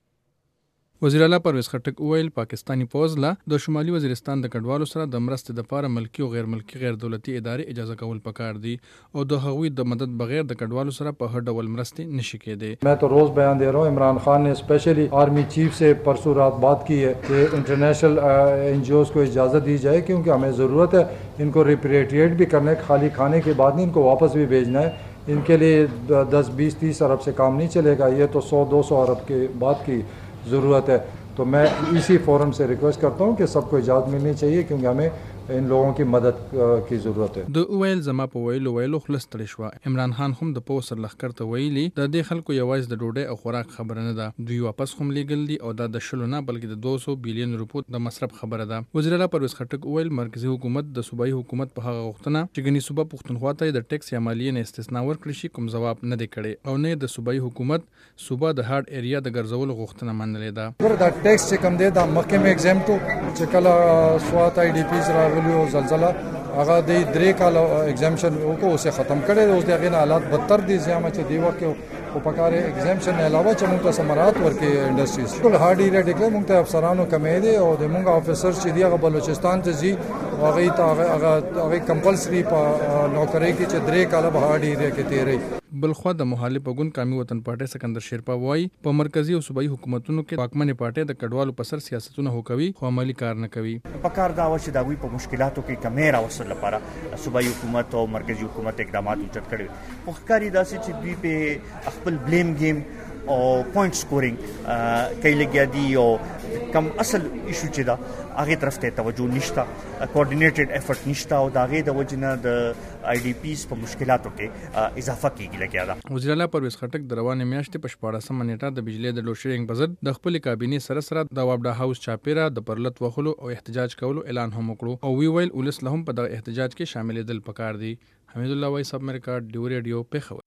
وزیر اعلی پرویز خټک وویل پاکستانی پوز لا د شمالي وزیرستان د کډوالو سره د مرستې لپاره ملکی او غیر ملکی غیر دولتي ادارې اجازه کول پکار دي او د هغوی د مدد بغیر د کډوالو سره په هر ډول مرستې نشي کېدی. मैं तो रोज बयान दे रहा हूँ. इमरान खान ने स्पेशली आर्मी चीफ से परसों रात बात की है कि इंटरनेशनल एनजीओज को इजाज़त दी जाए क्योंकि हमें ज़रूरत है इनको रिपेट्रिएट भी करने, खाली खाने के बाद नहीं इनको वापस भी भेजना है. इनके लिए दस बीस तीस अरब से काम नहीं चलेगा, ये तो सौ दो सौ अरब के बाद की ज़रूरत है. तो मैं इसी फोरम से रिक्वेस्ट करता हूँ कि सबको इजाज़त मिलनी चाहिए क्योंकि हमें इन लोगों की मदद की ज़रूरत है. د اویل زما په ویلو ویلو خلص تړي شو. عمران خان هم د پوسر لخر ته ویلي د دې خلکو یوازې د ډوډۍ او خوراک خبره نه ده, دوی واپس هم لیګل دي او دا د شلو نه بلکې د دوه سوه بلین روپو د مصرف خبره ده. وزیر اعلی پرویز خټک ویل مرکزی حکومت د صوبایي حکومت په هغه غوښتنه چې ګني صوبه پښتونخوا ته د ټیکس یا مالیې نه استثنا ورکړي شي کوم جواب نه دی کړی او نه د صوبایي حکومت صوبه د هارد ایریا د ګرځولو غوښتنه منلې ده. دا ټیکس چې کوم دی دا مخکې مې ایگزامپټ چې کله سوات آی ډی پیز راغلی او زلزلہ هغه د درې کال ایگزامشن وکړو اوس ختم کړي. اوس دغه نه حالات بدتر دي ځکه چې دی وخت او پکاره ایگزامشن علاوه چې موږ ته سمرات ورکې انډستریز ټول هارد ایریا ډیکلر موږ ته افسرانو کمې دي او د موږ افسر چې دی هغه بلوچستان ته ځي هغه ته هغه هغه کمپلسری په نوکری کې چې درې کال به هارد ایریا کې تیرې. بلخوا د مخالف وګون قومي وطن پارټي سکندر شیرپا وایي په مرکزی او صوبایي حکومتونو کې واکمنې پارټي د کډوالو په سر سیاستونه وکوي خو عملی کار نه کوي. په کار دا و چې دا وی په مشکلاتو کې کمې راوصل لپاره صوبایي حکومت او مرکزی حکومت اقدامات اوچت کړي. خو ښکاري داسې چې دوی په خپل بلیم گیم او پوینټ سکورینګ کوي لګیا دي او کم اصل ایشو چې دا هغه طرف ته توجه نشته, کوارډینیټډ افورت نشته او دا غي د وجنه د آی ډی پیز په مشکلاتو کې اضافه کیږي لګیا ده. وزیر اعلی پرویز خټک د روانې میاشتې په شپاړسمه نیټه د بجلی د لوډ شیډینګ په ضد د خپل کابینې سره سره د وابډا هاوس چاپیره د پرلط وخلو او احتجاج کولو اعلان هم وکړو او وی ویل ولس له هم په دغه احتجاج کې شاملېدل پکار دي. حمید الله وای سب امریکا ډیو ریډیو پیښور.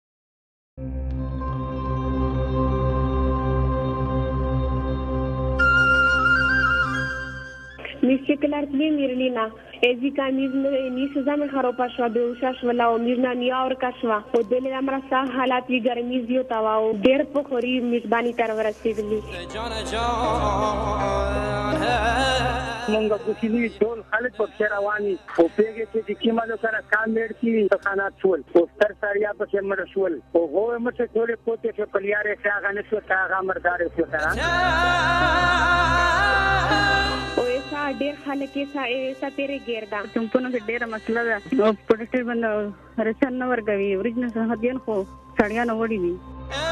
Müştekiler Mirlina, Ezika Nizam Haropashwa, Beushashwala, Mirna Niaurkashwa, Odele Amrasa, Halati Garmizio Tawa, Der Pokori, Misbani Tarvarasivili. مونږ کوشي ټول خلک په شرواني او پیګه چې د کیمالو سره کامیډ کی تخانات شول او ستر ساریا په مر شول او هو مته ټول کوته چې پلیاره څنګه نشو تا مردار شو تا او ایسا ډېر خلک ایسا ایسا تیرې ګردا څنګه په ډېر مسله ده او پروډکټیو باندې رسن نو ورګوي اوریجنل هدیان خو سړیا نو وړي وي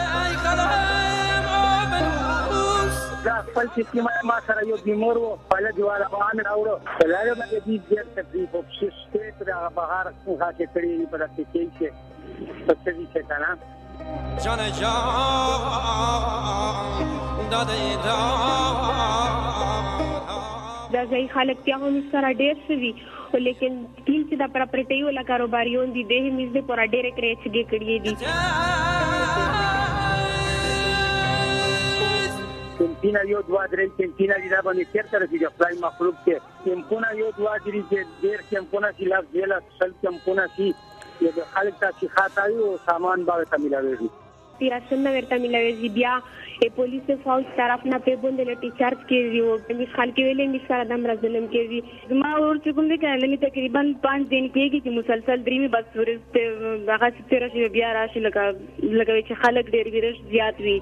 دا خپل چې ما سره یو بیمار و په لږه باندې راوړو کله به دې ډېر تکلیف او شته تر بهار څنګه چې کړی په دې کې چې څه دي چې کنه جان جان دادې دا دا ځای خلک ته هم سره ډېر شوي لیکن ټیم چې دا پراپرټیو ولا کاروباریون دي د همیز د پورا ډېر کرېچ کې کړی دي کمپینا یو دوا درې کمپینا دي دا باندې چیرته راځي خپل مخلوق کې کمپونه یو دوا درې چې ډېر کمپونه چې لاس ویلا سل کمپونه چې د خلک ته چې خاطایو سامان باندې ملاوي تیراسن ورته ملوي بیا پولیس فوج طرف نه په بوند لټي چارج کیږي او مش خلک ویلې مش سره دم رزلم کیږي ما ور چې کوم دې کله تقریبا پانچ دن کېږي چې مسلسل درې بس ورته هغه ستاره شي بیا راشي لکه لکه چې خلک ډېر ورش زیات وي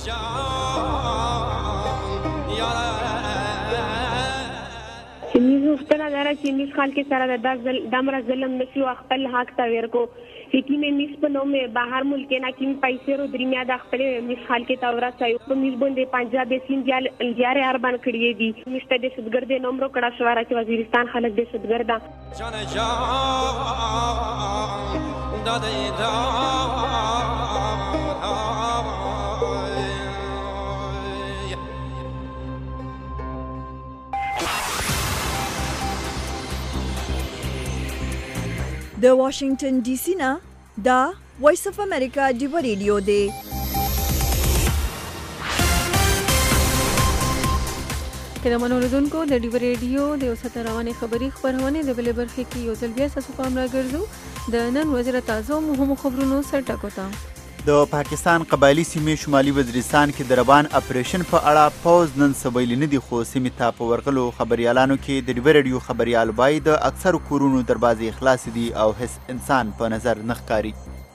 چې موږ ستنه دره چې مش خلک سره د دم رزلم نشي خپل حق تا ورکو چې مې مش په نوم بهر ملک نه کیم پیسې رو درمیا د خپل مش خال کې تورا سایو په مش باندې پنجاب سین جال جاره اربان کړی دي مشته د شدګرد نومرو کړه شواره چې وزیرستان خلک د شدګرد جان جان دادې دا د واشنگټن ډي سي نه دا وایس اف امریکا ډیو ریډیو دی که د منوریدونکو د ډیو ریډیو د اوسط روانې خبري خبرونه د بلې برخې کې یو ځل بیا تاسو پام راګرځو د نن وزیر تازه مهمو خبرونو سر ټکوتا د پاکستان قبایلی سیمې شمالي وزیرستان کې د روان اپریشن په اړه پوز نن سبیل نه دی خو سیمې ته په ورغلو خبريالانو کې د ډیو ریډیو خبريال وای د اکثر کورونو دروازې خلاص دي او هیڅ انسان په نظر نه ښکاري.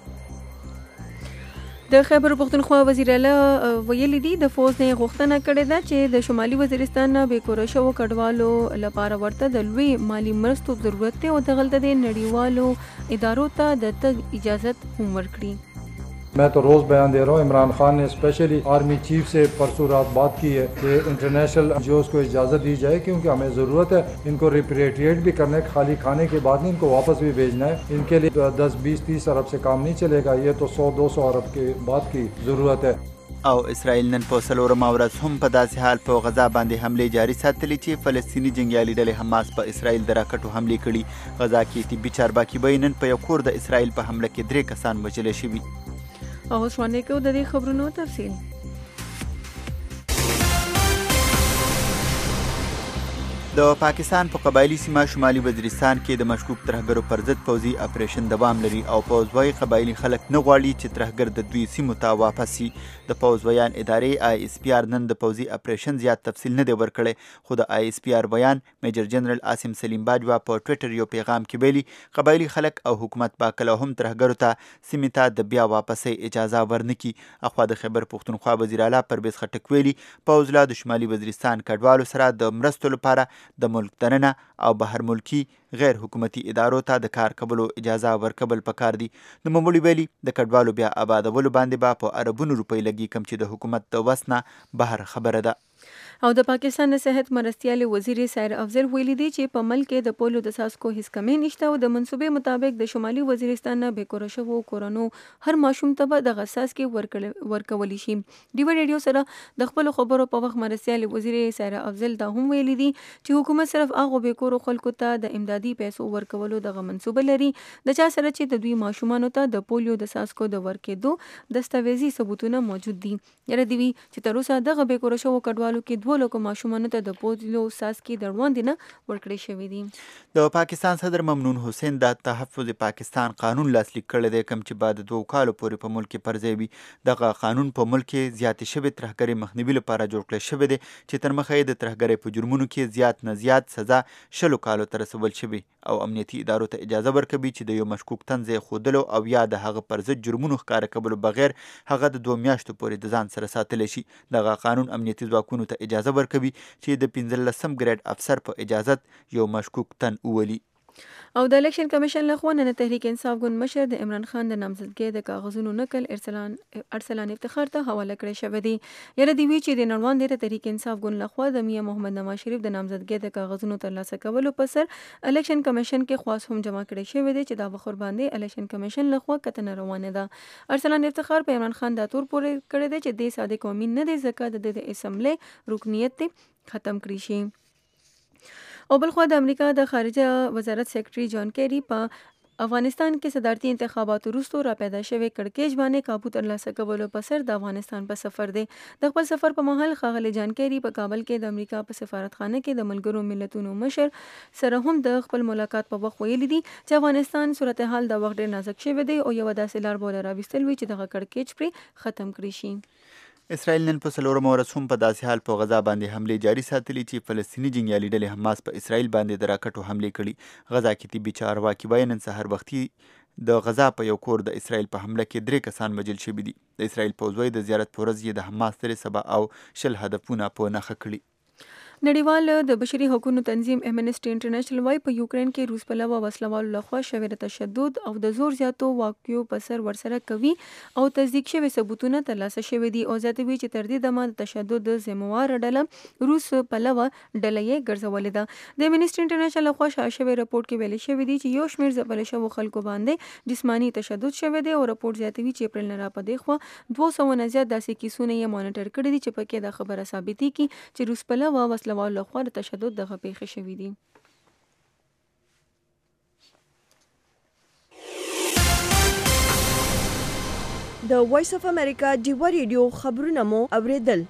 د خیبر پختونخوا وزیر اعلی ویلي دي د فوز نه غوښتنه کړې ده چې د شمالي وزیرستان نه بې کوره شوو کډوالو لپاره ورته د لوی مالی مرستو ضرورت دی او دغلته د نړیوالو ادارو ته د تګ اجازت هم ورکړي. मैं तो रोज़ बयान दे रहा हूँ इमरान खान ने स्पेशली आर्मी चीफ से परसों रात बात की है कि इंटरनेशनल एनजीओज़ को इजाज़त दी जाए क्योंकि हमें ज़रूरत है इनको रिपेट्रिएट भी करने खाली खाने के बाद नहीं इनको वापस भी भेजना है. इनके लिए दस बीस तीस अरब से काम नहीं चलेगा ये तो सौ दो सौ अरब के बाद की ज़रूरत है. او اسرائیل نن په څلورمه ورځ هم په داسې حال په غزا باندې حملې جاري ساتلې چې فلسطیني جنګیالي ډلې حماس په اسرائیل د راکټو حملې کړي. غزا کې طبي چارواکي به نن په یو کور د اسرائیل په حمله کې درې کسان وژل شوي. او اوس باندې کو د دې خبرونو تفصیل. د پاکستان په قبایلی سیمه شمالي وزیرستان کې د مشکوک ترهګرو پر ضد پوځي اپریشن دوام لري او پوځ وايي قبایلی خلک نه غواړي چې ترهګر د دوی سیمو ته واپس شي. د پوځ بیان ادارې آی اس پی آر نن د پوځي اپریشن زیات تفصیل نه دی ورکړی خو د آی اس پی آر بیان میجر جنرال عاصم سلیم باجوا په ټویټر یو پیغام کې ویلي قبایلی خلک او حکومت با کله هم ترهګرو ته سیمې ته د بیا واپسۍ اجازه ورنکي. اخوا د خیبر پختونخوا وزیر اعلی پرویز خټک ویلي پوځ لا د شمالي وزیرستان کډوالو سره د مرستو لپاره د ملک دننه او بهر ملکی غیر حکومتي ادارو ته د کار کولو اجازه ورکول پکار دي. نوموړي ویلي د کډوالو بیا آبادولو باندې به په اربونو روپۍ لګي کم چې د حکومت د وس نه بهر خبره ده. او د پاکستان د صحت مرستیال وزیر سیر افضل ویلي دی چې په ملک کې د پولیو د څاڅکو هیڅ کمی نشته او د منصوبې مطابق د شمالي وزیرستان نه بې کوره شوو کورونو هر ماشوم ته به د څاڅکي ورکولی شي. ډیو ریډیو سره د خپلو خبرو په وخت مرستیال وزیر سیر افضل دا هم ویلي دی چې حکومت صرف هغو بې کورو خلکو ته د امدادي پیسو ورکولو دغه منصوبه لري د چا سره چې د دوی ماشومانو ته د پولیو د څاڅکو د ورکېدو دستاویزي ثبوتونه موجود دي. یره دی وی چې تر اوسه دغه بې کوره شوو کډوالو کې دوه لکو ماشومانو ته د پولیو څاڅکي د وړاندې نه ورکړی شوي دي. د پاکستان صدر ممنون حسین د تحفظ پاکستان قانون لاسلیک کړی دی کوم چې بعد دوه کالو پورې په ملک کې پرځای وي. دغه قانون په ملک کې زیاتې شوې ترهګرۍ مخنیوي لپاره جوړ کړی شوی دی چې تر مخه یې د ترهګرۍ په جرمونو کې زیات نه زیات سزا شلو کالو ته رسول شوي او امنیتي ادارو ته اجازه ورکوي چې د یو مشکوک تن ځای ښودلو او یا د هغه پر ضد جرمونو ښکاره کولو بغیر هغه د دوه میاشتو پورې د ځان سره ساتلی شي. دغه قانون امنیتي ځواکونو ته اجازه ورکوي چې د پنځلسم ګریډ افسر په اجازت یو مشکوک تن وولي. او د الیکشن کمیشن لخوا نن تحریک انصاف ګوند مشر د عمران خان د نامزدګۍ د کاغذونو نقل ارسلان ارسلان افتخار ته حواله کړی شوی دی. یره دی وی چې د نړوان د تحریک انصاف ګوند لخوا د میاں محمد نواز شریف د نامزدګۍ د کاغذونو ترلاسه کولو په سر الیکشن کمیشن کې خواص هم جمع کړی شوی دی چې دا بخور باندې الیکشن کمیشن لخوا کتنه روانه ده. ارسلان افتخار په عمران خان د تور پورې کړی دی چې د صادق امین نه دی ځکه د اسمبلی رکنیت ختم کړی شي. او بلخوا د امریکا د خارجه وزارت سیکرټري جان کیری په افغانستان کې صدارتي انتخاباتو وروسته را پیدا شوی کړکېچ باندې کابو ترلاسه کولو په سر د افغانستان په سفر دی. د خپل سفر په مهال ښاغلي جان کیری په کابل کې د امریکا په سفارتخانه کې د ملګرو ملتونو مشر سره هم د خپل ملاقات په وخت ویلي دي چې افغانستان صورتحال د وخت ډېر نازک شوی دی او یوه داسې لار به راویستل وي چې دغه کړکېچ پرې ختم کړی شي. اسرائیل نن په څلورمه ورځ هم په داسې حال په غزا باندې حملې جاري ساتلي چې فلسطیني جنګیالي ډلې حماس په اسرائیل باندې د راکټو حملې کړي. غزا کې طبي چارواکي وایي نن سهار وختي د غزا په یو کور د اسرائیل په حمله کې درې کسان وژل شوي دي. د اسرائیل پوځ وایي د زیارت په ورځ یې د حماس درې سبا او شل هدفونه په نښه کړي. نړیوال د بشري حقوقو تنظیم امنسټي انټرنیشنل وايي په یوکرين کې روس پلوه وسلوالو لخوا شوی د تشدد او د زور زیاتو واقعو په سر ورسره کوي او تصدیق شوی ثبوتونه ترلاسه شوي دي او زیاتوي چې تر دې دمه د تشدد د ذمہوار ډله روس پلوه ډله یې ګرځولې ده. د امنسټي انټرنیشنل لخوا شایع شوی رپورت کې ویل شوی دی چې یو شمېر ځپل شوو خلکو باندې جسمانی تشدد شوی دی او رپورت زیاتوي چې اپریل نه راپدې خوا دوه سوه نه زیات داسې کیسونه یې مانیټر کړي دي چې پکې دا خبره ثابتې کی چې روس پلوه وسلوالو لخوا د تشدد دغه پیښې شوي دي. د وایس اف امریکا ډیوا ریډیو خبرونه مو اوریدل.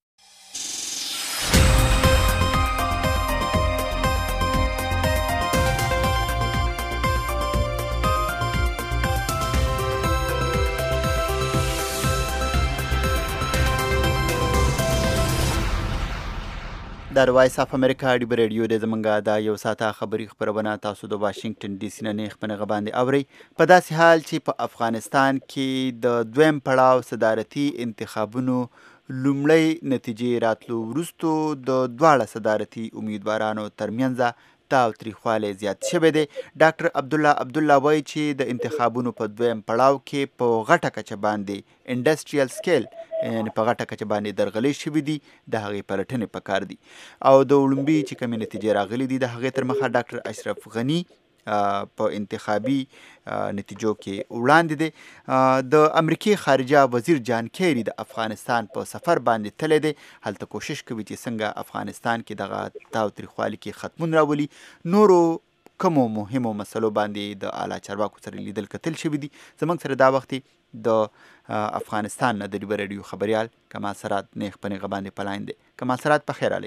د وایس اف امریکا ډیوا ریډیو د زمونږه د یو ساعته خبري خبرونه تاسو د واشنگټن ډي سي نه نیخ په نغه باندې اورئ. په داسې حال چې په افغانستان کې د دویم پړاو صدارتي انتخابونو لومړی نتیجې راتلو وروستو د دواړه صدارتي امیدوارانو ترمنځ تاوتریخوالی زیات شوی دی. ډاکټر عبدالله عبدالله وایي چې د انتخابونو په دویم پړاو کې په غټه کچه باندې انډسټریال سکیل یعنې په غټه کچه باندې درغلۍ شوي دي، د هغې پلټنې پکار دي او د وړومبي چې کومې نتیجې راغلي دي د هغې تر مخه ډاکټر اشرف غني په انتخابي نتیجو کې وړاندې دی. د امریکې خارجه وزیر جان کیری د افغانستان په سفر باندې تللی دی، هلته کوشش کوي چې څنګه افغانستان کې دغه تاوتریخوالي کې ختمون راولي. نورو کومو مهمو مسلو باندې د اعلی چارواکو سره لیدل کتل شوي دي. زموږ سره دا وخت د افغانستان نه د ډیوا ریډیو خبریال کمال سرات نیخ په نیغه باندې پلاین دی. کمال سرات په خیر علی.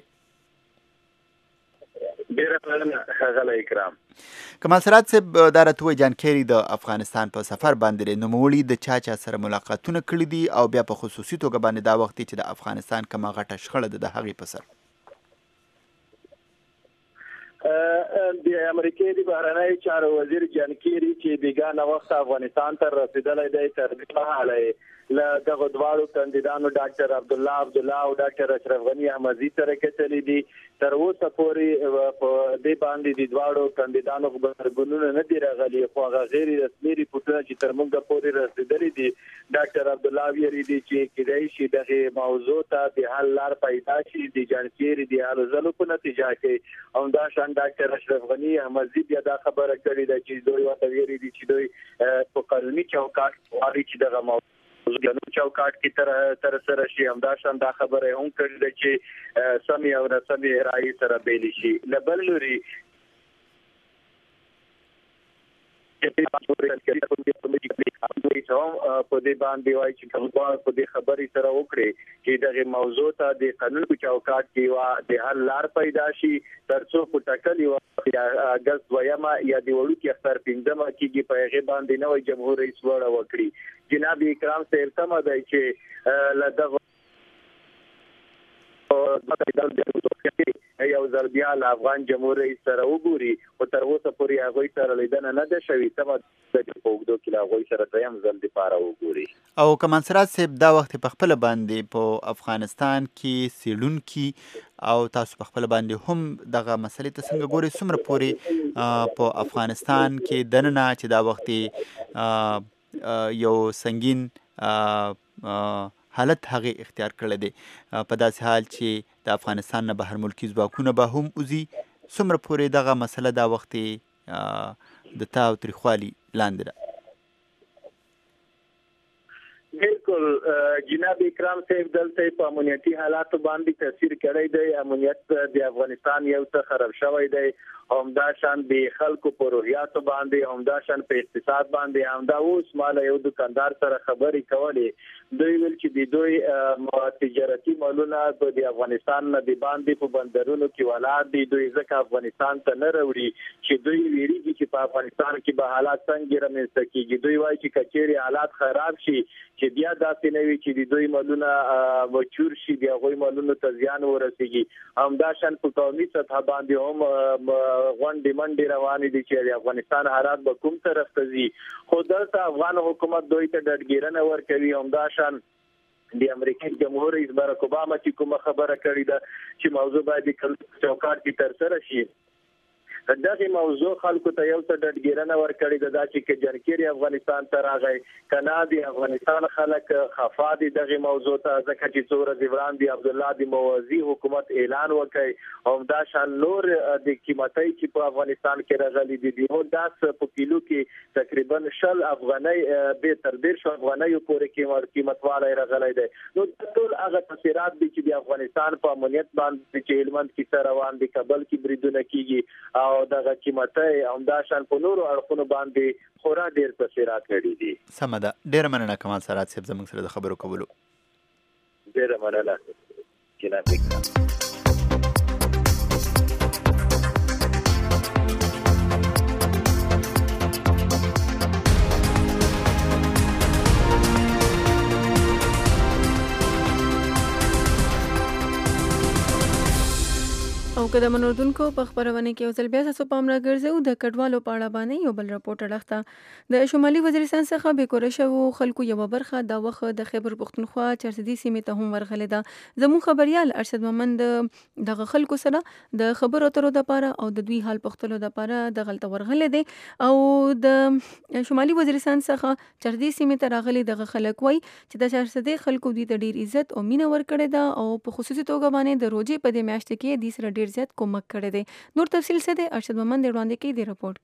ډیره مننه ښاغلی اکرام. کمال سرات صاحب دا راته وایي جان کیری د افغانستان په سفر باندې نوموړي د چا چا سره ملاقاتونه کړي دي او بیا په خصوصي توګه باندې دا وخت چې د افغانستان کومه غټه شخړه ده د هغې په سر. د امریکې د بهرنیو چارو وزیر جان کیری چې بیګانه وخت افغانستان ته رسیدلی دی تر دې مهاله له دغه دواړو کاندیدانو ډاکټر عبدالله عبدالله او ډاکټر اشرف غني احمدي سره کتلي دي. تر اوسه پورې په دې باندې د دواړو کاندیدانو خبرګونونه نه دي راغلي، خو هغه غیر رسمي ریپورټونه چې تر موږ پورې رسېدلي دي ډاکټر عبدالله ویلي دي چې کیدای شي دغه موضوع ته د حل لار پیدا شي د جان کیری د هلو ځلو په نتیجه کې. همداشان ډاکټر اشرف غني احمدي بیا دا خبره کړې ده چې دوی ورته ویلي دي چې دوی په قانوني چوکاټ غواړي چې دغه موضوع قانوني چوکاټ کې تر تر سره شي. همداشان دا خبره هم کړې ده چې سمې او ناسمې رایې سره بیلې شي. له بل لوري په دې باندې وایي چې کوم په دې خبرې سره وکړي چې دغه موضوع ته د قانون په چوکاټ کې وا د حل لار پیدا شي ترڅو په ټاکلي وخت یا اگست دویمه یا د وړوکي اختر پنځمه کېږي په هغې باندې نوی جمهور رئیس وړه وکړي. جناب اکرام صاحب تمه دی چې له دغه یو ځل بیا له افغان جمهور رئیس سره وګوري، خو تر اوسه پورې هغوی سره لیدنه نه ده شوې. تمه ده چې په اوږدو کې له هغوی سره دویم ځل دپاره وګوري. او کمان سرات صاحب دا وخت په خپله باندې په افغانستان کې څېړونکي او تاسو په خپله باندې هم دغه مسلې ته څنګه ګورئ؟ څومره پورې په افغانستان کې دننه چې دا وخت یو سنګین حالت هغه اختیار کړی دی، په داسې حال چې د افغانستان نه بهر ملکي ځواکونه به هم وځي، څومره پورې دغه مسله دا وخت د تاوتریخوالي لاندې ده؟ بالکل جناب اکرام صاحب دلته په امنیتي حالاتو باندې تاثیر کړی دی. امنیت د افغانستان یو څه خراب شوی دی همدا شان د خلکو په روحیاتو باندې، همدا شان په اقتصاد باندې. همدا اوس مال یو دکاندار سره خبرې کولې، دوی ویل چې د دوی تجارتي مالونه په د افغانستان نه د باندې په بندرونو کې ولاړ دي، دوی ځکه افغانستان ته نه راوړي چې دوی ویریږي چې په افغانستان کې به حالات څنګه رامنځته کیږي. دوی وایي چې کچېرې حالات خراب شي چې بیا داسې نه وي چې د دوی مالونه وچور شي، د هغوی مالونو ته زیان ورسیږي. همدا شان په قومي سطح باندې هم غونډې منډې روانې دي چې د افغانستان حالات به کوم طرف ته ځي. خو دلته افغان حکومت دوی ته ډډګیرنه ورکوي. همدا شان د امریکا جمهور رئیس باراک اوباما چې کومه خبره کړې ده چې موضوع باید د چوکاټ کې ترسره شي، دغه موضوع خلکو ته یو څه ډډګیرنه ورکړې ده دا چې جنکيري افغانستان ته راغی کنا دي افغانستان خلک خفا دي دغه موضوع ته، ځکه چې څو ورځې وړاندې عبدالله د موازي حکومت اعلان وکړ او دا شان نور د قیمتي چې په افغانستان کې راغلي دي دی داس په کیلو کې تقریبا شل افغاني به تر ډیر شو افغاني پورې قیمت قیمتواله راغلي دي. نو ټول هغه تاثیرات دي چې د افغانستان په امنیت باندې چې هلمند کې سره روان دي، کابل کې بریدونه کیږي او دغه قیمتي همدا شان په نورو اړخونو باندې خورا ډیر تاثیرات لري دي. سمه ده، ډیره مننه کمال سرات صاحب زموږ سره د خبرو کولو. ډیره مننه جناب اکرام. او که د منوردونکو په خبرونه کې یو ځل بیا تاسو پام راګرځو د کډوالو په اړه باندې یو بل راپورټ اړخته د شمالي وزیرستان څخه بې کوره شوو خلکو یوه برخه د وخت د خیبر پښتونخوا چرسدي سیمې ته هم ورغلې ده. زموږ خبریال ارشد مومند دغه خلکو سره د خبرو اترو دپاره او د دوی حال پوښتلو دپاره دغلته ورغلی دی او د شمالي وزیرستان څخه چرسدي سیمې ته راغلي دغه خلک وایي چې د چرسدي خلکو دوی ته ډیر عزت او مینه ورکړې ده او په خصوصي توګه باندې د روژې په دې میاشت کې دوی سره ډیر زیات کومک کړی دی. نور تفصیل څه دی ارشد مومند وړاندې کوي د رپورټ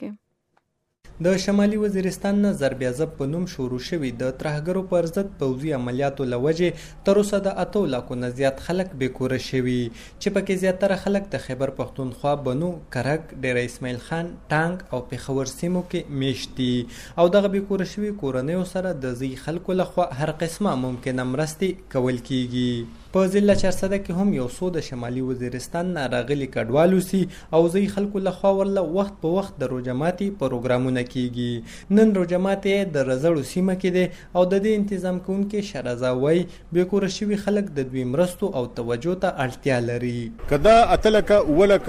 کې. د شمالي وزیرستان نه ضربیازب په نوم شروع شوي د ترهګرو پر ضد پوځي عملیاتو له وجې تر اوسه د اتو لاکو نه زیات خلک بې کوره شوي چې پکې زیاتره خلک د خیبر پښتونخوا، بنو، کرک، ډیره اسماعیل خان، ټانګ او پېښور سیمو کې میشت دي او دغه بې کوره شوي کورنیو سره د ځي خلکو لخوا هر قسمه ممکنه مرستې کول کیږي. په ضلع چارسده کې هم یو څو د شمالي وزیرستان نه راغلي کډوال اوسي او ځي خلکو لخوا ورله وخت په وخت د روژه ماتي پروګرامونه کیږي. نن روژه ماتي د رزړو سیمه کې دی او د دې تنظیم کوونکي شهرزا وایي بې کوره شوي خلک د دوی مرستو او توجه ته اړتیا لري. که دا اتلکه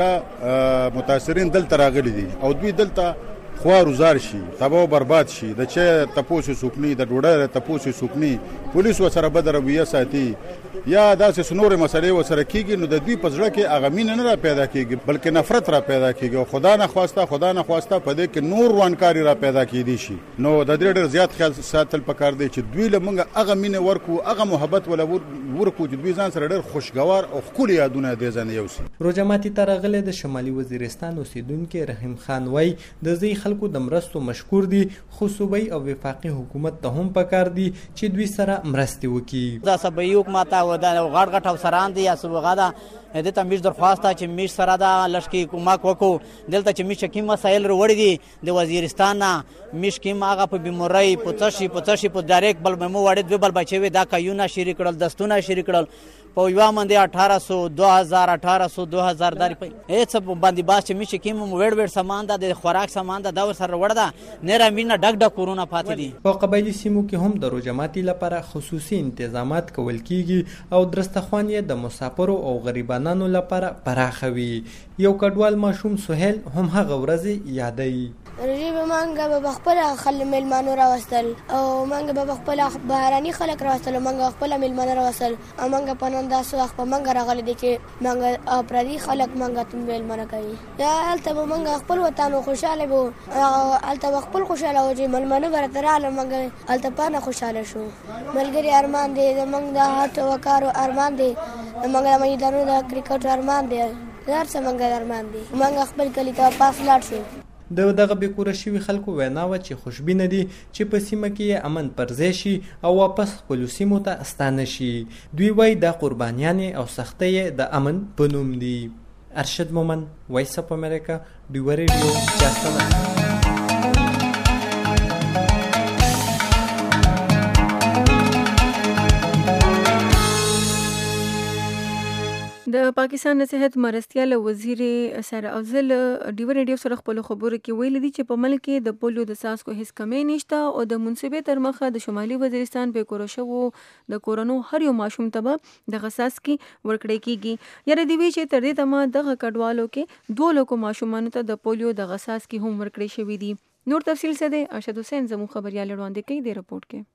اولکه متاثرین دلته راغلي دي او دوی دلته خوار وزار شي، تباہ و برباد شي، د چا تپوسو سوکني، د ډوډۍ تپوسو سوکني، پولیس ورسره بد رویه ساتي یا داسې نورې مسلې ورسره کیږي، نو د دوی په زړه کې هغه مینه نه را پیدا کیږي بلکې نفرت را پیدا کیږي او خدا نه خواسته خدا نه خواسته په دې کې نور روانکاري را پیدا کیدی شي. نو د دې ډېر زیات خیال ساتل پکار دی چې دوی له موږ هغه مینه ورکو، هغه محبت ولا ورکو چې دوی ځان سره ډېر خوشګوار او ښکلي یادونه دې ځان یوسي. روژه ماتي ته راغلی د شمالي وزیرستان اوسیدونکي رحیم خان وایي د ځي خلکو د مرستو مشکور دي، خو صوبایي او وفاقي حکومت ته هم پکار دي چې دوی سره مرستې وکړي. دا صوبایي حکومت او د غړ غټ افسران دي یا صوبغه ده د ته میش درخواست چې میش سره دا لشکې کومک وکړو دلته چې میش کوم مسایل وروړي دي د وزیرستان نه میش کوم هغه په بیماری په تشي په تشي په ډایرکټ بل مو وړي دوه بل بچوي دا کایونه شریک کړل دستونه شریک کړل په یو باندې اठारह सौ दो हज़ार अठारह सौ दो हज़ार داري په هیڅ باندې باس چې میش کوم وړ وړ سامان ده د خوراک سامان ده دا ور سره وړ ده نه را مینه ډک ډک کورونا پاتې دي. په قبایلی سیمو کې هم د روژه ماتي لپاره خصوصي تنظیمات کول کیږي او درستخوان یې د مسافرو او غریبانو لپاره پراخوي. یو کډوال ماشوم سهیل هم هغه ورځ یادوي. روژې به مونږ به خپله خل میلمانو راوستل او مونږ به خپله بهراني خلک راوستل او مونږ خپله میلمانه راوستل او مونږ په نن داسې وخت په مونږ راغلی دی چې مونږ پردي خلک مونږ ته میلمانه کوي. یا هلته به مونږ خپل وطن خوشحاله به هلته به خپل خوشحاله و چې میلمانه به راته راغله مونږ هلته پانه خوشحاله شو. ملګري ارمان دی زمونږ د هټو وکارو ارمان دی زمونږ د میدانونو د کرکټ ارمان دی هر څه مونږ ارمان دی. مونږ خپل کلي ته واپس لاړ شو. د دغه بې کوره شوي خلکو وینا وه چې خوشبینه دي چې په سیمه کې یې امن پر ځای شي او واپس خپلو سیمو ته ستانه شي. دوی وایي دا قربانیانې او سختۍ د امن په نوم دي. ارشد مومن، وایس اف امریکا، ډیوه ریډیو، جاستله. د پاکستان د صحت مرستیال وزیر سایرا افضل ډیوه ریډیو سره خپل خبرو کې ویلي دي چې په ملک کې د پولیو د څاڅکو هیڅ کمی نشته او د منصبې تر مخه د شمالي وزیرستان په کورو شوو د کورونو هر یو ماشوم ته به د څاڅکي ورکړی کیږي. یاره دی وی چې تر دې تمه دغه کډوالو کې دوه لکو ماشومانو ته د پولیو د څاڅکي هم ورکړی شوی دي. نور تفصیل څه دی ارشد حسین زمو خبريال وړاندې کوي د رپورت کې.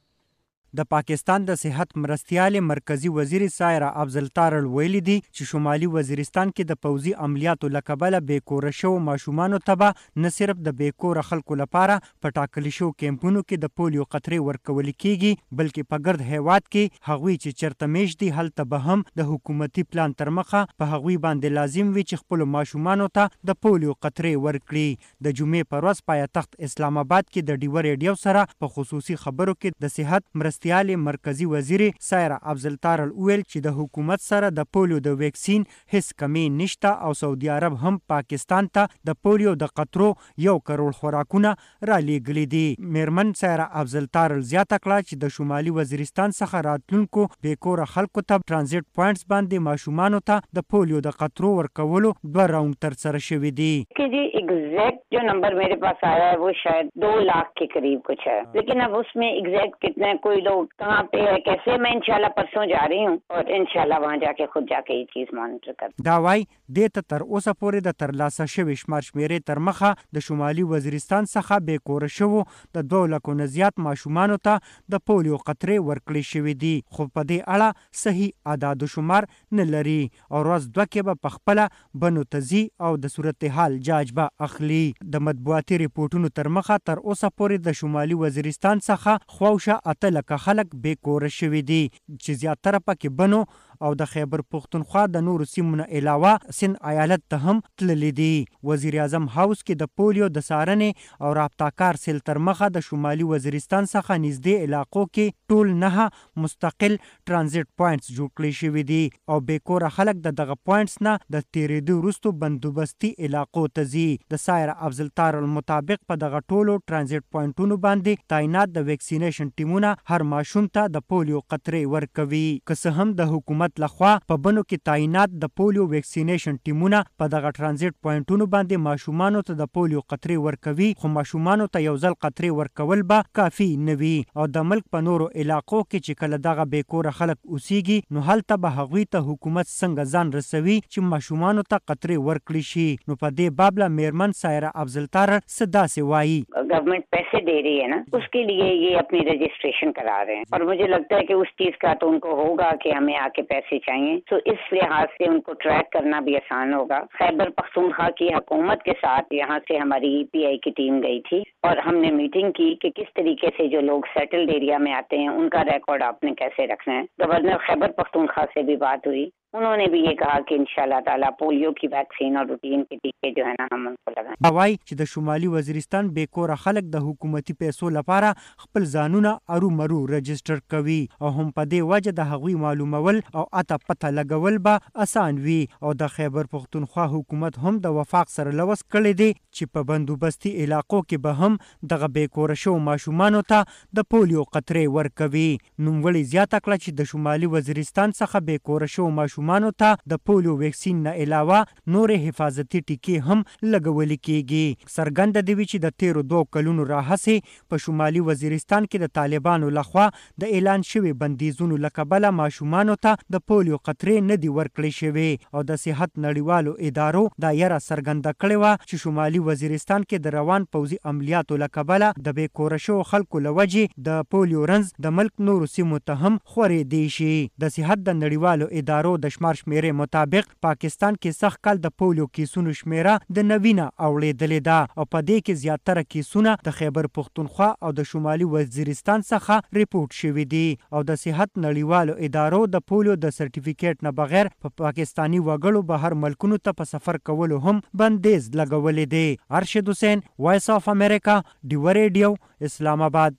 د پاکستان د صحت مرستیال مرکزی وزیر سایرا افضل تارل ویلي دي چې شمالي وزیرستان کې د پوځي عملیاتو لکبله بیکوره شو ماشومانو ته به نه صرف د بیکوره خلکو لپاره په ټاکلي شو کیمپونو کې د پولیو قطرې ورکول کیږي بلکې په ګرد هیواد کې هغوی چې چرته میش دي هلته به هم د حکومتي پلان تر مخه په هغوی باندې لازم وي چې خپل ماشومانو ته د پولیو قطرې ورکړي. د جمعې پر ورځ پایتخت اسلام آباد کې د ډیوه ریډیو سره په خصوصي خبرو کې د صحت مرستیال مرکزی وزیر سایرا افضل تارل ویل چې د حکومت سره د پولیو د ویکسین هیڅ کمی نشته او سعودي عرب هم پاکستان ته د پولیو د قطرو یو کروڑ خوراکونه را لیږلي دي. میرمن سایرا افضل تارل زیاته کړه چې د شمالي وزیرستان څخه راتلونکو بیکوره خلکو ته ټرانزیټ پوینټس باندې ماشومانو ته د پولیو د قطرو ورکولو دوه راوند تر سره شوي دي. कि जी एग्जैक्ट जो नंबर मेरे पास आया है वो शायद दो लाख के करीब कुछ है, लेकिन अब उसमें एग्जैक्ट कितने कोई लोग कहाँ पे है कैसे, मैं इंशाल्लाह परसों जा रही हूँ और इंशाल्लाह वहाँ जाके खुद जाके ये चीज मॉनिटर कर. دا وايي دې ته تر اوسه پورې د ترلاسه شوي شمار شمیرې تر مخه د شمالي وزیرستان څخه بیکوره شوو د دوه لکو نه زیات ماشومانو ته د پولیو قطرې ورکړې شوې دي خو په دې اړه صحیح اعداد و شمار نه لري او ورځ دوه کې به په خپله بنو ته ځي او د صورتحال جاج به اخلي. د مطبوعاتي ریپورټونو تر مخه تر اوسه پورې د شمالي وزیرستان څخه خواوشه اته لکه خلک بیکوره شوي دي چې زیاتره پکې بنو او د خیبر پختونخوا د نورو سیمو نه علاوه سند ایالت ته هم تللي دي. وزیر اعظم هاوس کې د پولیو د څارنې او رابطه کار سیل تر مخه د شمالي وزیرستان څخه نږدې علاقو کې ټول نه مستقل ټرانزیټ پوینټس جوړ کړي شوي دي او بیکوره خلک د دغه پوینټس نه د تیریدو وروستو بندوبستي علاقو ته ځي. د سایرا افضل تارل مطابق په دغه ټولو ټرانزیټ پوینټونو باندې تعینات د ویکسینیشن ټیمونه هر ماشوم ته د پولیو قطرې ورکوي. که څه هم د حکومت لخوا په بنو کې تعینات د پولیو ویکسینیشن ټیمونه په دغه ټرانزیټ پوینټونو باندې ماشومانو ته د پولیو قطرې ورکوي خو ماشومانو ته یو ځل قطرې ورکول به کافي نه وي او د ملک په نورو علاقو کې چې کله دغه بیکوره خلک اوسیږي نو هلته به هغوی ته حکومت څنګه ځان رسوي چې ماشومانو ته قطرې ورکړي شي. نو په دې باب له میرمن سایرا افضل تارل څه داسې وایي. गवर्नमेंट पैसे दे रही है ना, उसके लिए ये अपनी रजिस्ट्रेशन करा रहे हैं और मुझे लगता है कि उस चीज का तो उनको होगा कि हमें आके पैसे चाहिए, तो इस लिहाज से उनको ट्रैक करना भी आसान होगा. खैबर पख्तूनख्वा की हुकूमत के साथ यहाँ से हमारी ई पी आई की टीम गई थी और हमने मीटिंग की कि किस तरीके से जो लोग सेटल्ड एरिया में आते हैं उनका रिकॉर्ड आपने कैसे रखना है. गवर्नर खैबर पख्तूनख्वा से भी बात हुई, उन्होंने भी ये कहा कि इंशाल्लाह ताला पोलियो की वैक्सीन और रूटीन के टीके जो है ना हम उनको लगाएं. هواي چې د شمالي وزیرستان بیکوره خلک د حکومتي پیسو لپاره خپل ځانونه ارو مرو رجستر کوي او هم په دې وجه د هغوی معلومول او اته پته لګول به اسان وي او د خیبر پختونخوا حکومت هم د وفاق سره لوس کړی دی چې په بندوبستي علاقو کې به هم دغه بیکوره شو ماشومانو ته د پولیو قطرې ورکوي. نوموړي زیاته کړه چې د شمالي وزیرستان څخه بیکوره شو ماشومانو ته د پولیو ویکسین نه علاوه نورې حفاظتي ټیکې هم لګول کیږي. څرګنده دی چې د تیرو دوه کلونو راهیسې په شمالي وزیرستان کې د طالبانو لخوا د اعلان شوي بندیزونو له کبله ماشومانو ته د پولیو قطرې نه دي ورکړې شوې او د صحت نړیوالو ادارو دا یره څرګنده کړې وه چې شمالي وزیرستان کې د روان پوځي عملیاتو له کبله د بیکوره شوو خلکو له وجې د پولیو رنځ د ملک نورو سیمو ته هم خورېدی شي. د صحت د نړیوالو ادارو د شمار شمیرې مطابق پاکستان کې سږ کال د پولیو کیسونو شمیره د نوینه اوړېدلې ده او په دې کې زیاتره کیسونه د خیبر پختونخوا او د شمالي وزیرستان څخه ریپورت شوي دي او د صحت نړیوالو ادارو د پولیو د سرټیفیکیټ نه بغیر په پا پاکستاني وګړو بهر ملکونو ته په سفر کولو هم بندیز لګولې دی. ارشد حسین، وایس اف امریکا، ډیوه ریډیو، اسلام آباد.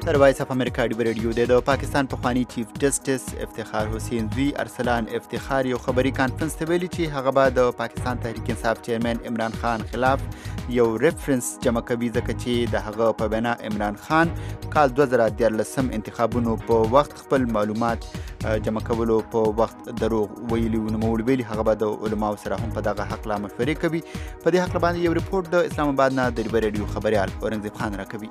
سر وایس اف امریکا ډیو ریډیو د پاکستان پخوانی چیف جسټس افتخار حسین زوی ارسلان افتخار یو خبري کانفرنس ته ویلي چې هغه به د پاکستان تحریک انصاف چیرمن عمران خان خلاف یو ریفرنس جمع کوي ځکه چې د هغه په بنا عمران خان کال دوه زره دیارلسم انتخابونو په وخت خپل معلومات جمع کولو په وخت دروغ ویلي و. نوموړي ویلي هغه به د علماو سره هم په دغه حق لا مشورې کوي. په دې حق باندې یو ریپورت د اسلام آباد نه د ډیو ریډیو خبريال اورنګزیب خان راکوي.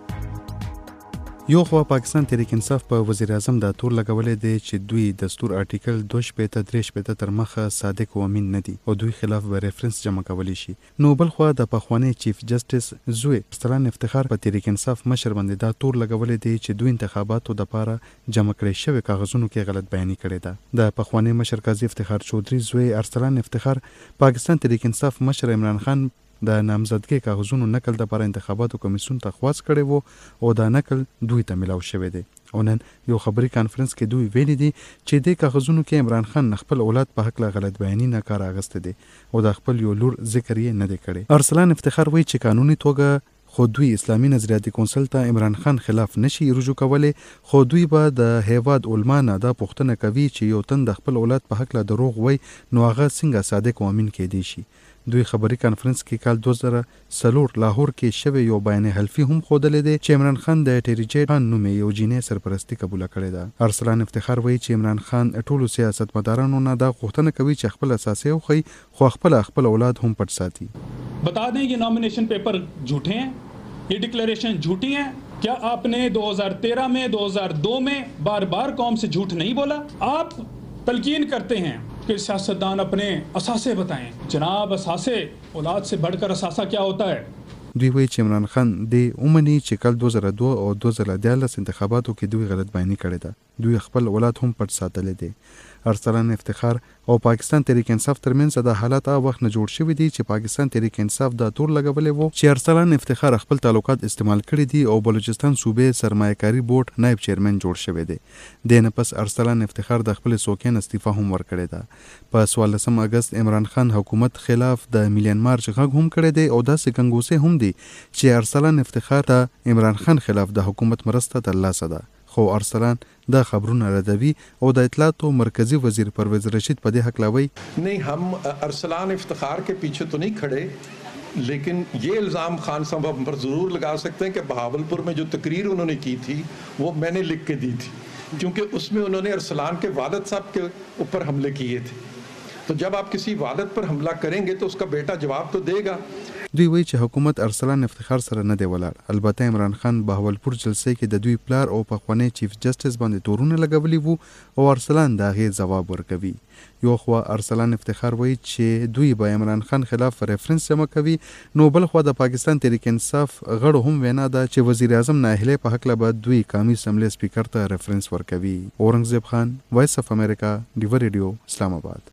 یو خو پاکستان تحریک انصاف په وزیر اعظم دا تور لګولې دی چې دوی دستور آرټیکل دوه شپېته درې شپېته تر مخه صادق او امین نه دي او دوی خلاف به ریفرنس جمع کولی شي. نو بل خو د پخوانی چیف جسټس زوی ارسلان افتخار په تحریک انصاف مشر باندې دا تور لګولې دی چې دوی انتخاباتو د پاره جمع کړي شوی کاغذونو کې غلط بیاني کړې ده. د پخوانی مشر قاضي افتخار چودري زوی ارسلان افتخار پاکستان تحریک انصاف مشر عمران خان د نامزدګۍ کاغذونو نقل د لپاره انتخاباتو کمیسیون ته خواست کړی وو او دا نقل دوی ته ملاو شوی دی. او نن یو خبري کانفرنس کې دوی ویلي دي چې د کاغذونو کې عمران خان خپل اولاد په حق لا غلط بیاني نه کار اغسته دي او د خپل یو لور ذکر یې نه دی کړی. ارسلان افتخار وایي چې قانوني توګه خو دوی اسلامي نظریاتي کونسل ته عمران خان خلاف نشي رجوع کولی، خو دوی به د هیواد علما نه دا پوښتنه کوي چې یو تن د خپل اولاد په حق لا دروغ وای نو هغه څنګه صادق او امین کېدی شي. دوی خبري کانفرنس کې کال دوه زره څلور لاهور کې شوی یو بیان حلفي هم ښودلی دی چې عمران خان د ټریجیټ خان نومې یو جینۍ سرپرستي قبوله کړې ده. ارسلان افتخار وایي چې عمران خان ټولو سیاستمدارانو نه دا غوښتنه کوي چې خپل اساسي وخی خو خپل خپل اولاد هم پټ ساتي. बता दें कि नॉमिनेशन पेपर झूठे हैं, ये डिक्लेरेशन झूठी हैं. क्या आपने दो हज़ार तेरह में दो हज़ार दो में बार बार कौम से झूठ नहीं बोला? आप तलकीन करते हैं कि सियासतदान अपने असासे बताएं. जनाब असासे औलाद से बढ़कर असासा क्या होता है? دوی وایي چې عمران خان د اومني چې کال دوه زره دوه او دوه زره دیارلس انتخاباتو کې دوی غلط بیاني کړې ده. دوی خپل اولاد هم پټ ساتلی دی. ارسلان افتخار او پاکستان تحریک انصاف ترمنځ د حالات هغه وخت نه جوړ شوي دي چې پاکستان تحریک انصاف دا تور لګولی وو چې ارسلان افتخار خپل تعلقات استعمال کړي دي او بلوچستان صوبې سرمایه‌کاري بورډ نائب چیرمن جوړ شوی دی. د نه پس ارسلان افتخار د خپل سوکین استعفا هم ورکړې ده. په څوارلسم اگست عمران خان حکومت خلاف د میلیون مارچ غږ هم کړی دی او داسې ګنګوسې هم دي چې ارسلان افتخار ته عمران خان خلاف د حکومت مرسته ترلاسه ده. خو ارسلان دا خبرونه ردوي او د اطلاعاتو مرکزی وزیر پرویز رشید په دې حق لاوي नहीं, हम अरसलान इफ्तिखार के पीछे तो नहीं खड़े, लेकिन ये इल्ज़ाम खान साहब हम पर ज़रूर लगा सकते हैं कि बहावलपुर में जो तकरीर उन्होंने की थी वो मैंने लिख के दी थी, क्योंकि उसमें उन्होंने अरसलान के वालिद साहब के ऊपर हमले किए थे. तो जब आप किसी वालिद पर हमला करेंगे तो उसका बेटा जवाब तो देगा. دوی وایي چې حکومت ارسلان افتخار سره نه دی ولاړ. البته عمران خان بهاولپور جلسې کې د دوی پلار او پخوانی چیف جسټس باندې تورونه لګولي وو او ارسلان دا غي جواب ورکوي. یو خو ارسلان افتخار وایي چې دوی به عمران خان خلاف ریفرنس جمع کوي، نو بل خو د پاکستان تحریک انصاف غړو هم وینا ده چې وزیر اعظم ناهله په حق له دوی قومي اسمبلی سپیکر ته ریفرنس ورکوي. اورنګزیب خان، وایس اف امریکا، ډیو ریډیو، اسلام آباد.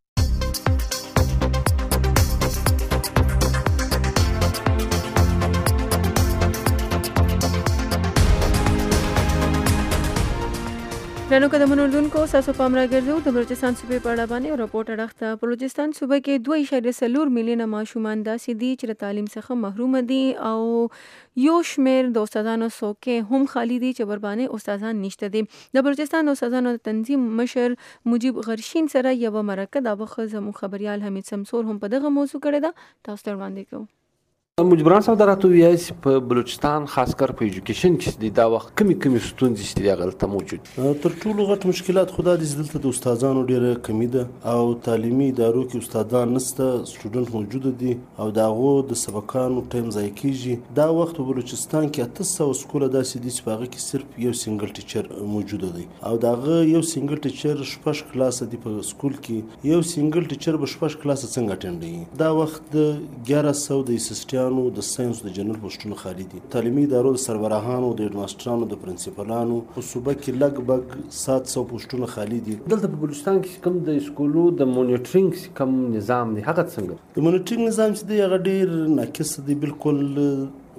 رانو قدمونو اردوونکو ساسو پام راګرځو د بلوچستان صوبې په اړه باندې راپورټ اړخته. بلوچستان صوبه کې دوه اعشاریه څلور میلیونه ماشومان داسې دي چې د تعلیم څخه محروم دي او یو شمېر د استادانو څوکۍ هم خالی دي چې بربانې استادان نشته دي. د بلوچستان استادانو تنظیم مشر مجیب غرشین سره یوه مرکه دا وخت زموږ خبریال حمید سمسور هم په دغه موضوع کړې ده. تاسو ته وړاندې کوو. مجبوران سره راته ویای چې په بلوچستان خاص کر په ایجوکیشن کې د دا وخت کمی کمی ستونزې چې دی غلطه موجود. تر ټولو غټ مشکلات خدا دې دلته د استادانو ډیره کمی ده او تعلیمي ادارو کې استادان نشته، سټوډنټ موجود دي او داغو د سبقانو ټایم ضایع کیږي. دا وخت په بلوچستان کې اته سوه سکوله داسې دي چې په هغه کې صرف یو سنگل ټیچر موجود دی او داغه یو سنگل ټیچر شپږ کلاس دی په سکول کې. یو سنگل ټیچر به شپږ کلاس څنګه اټینډ؟ دا وخت د اګیاره سوه د اسسټانټ د ساينس د جنرال پوسټونو خالي دي. تعلیمي ادارو د سربراهانو، د هډماسترانو، د پرنسپلانو په صوبه کې لګبګ سات سوه پوسټونه خالي دي. دلته په بلوچستان کې کوم د سکولو د مونیټرینګ کوم نظام دی هغه څنګه؟ د مونیټرینګ نظام چې دی هغه ډیر ناقص دی، بالکل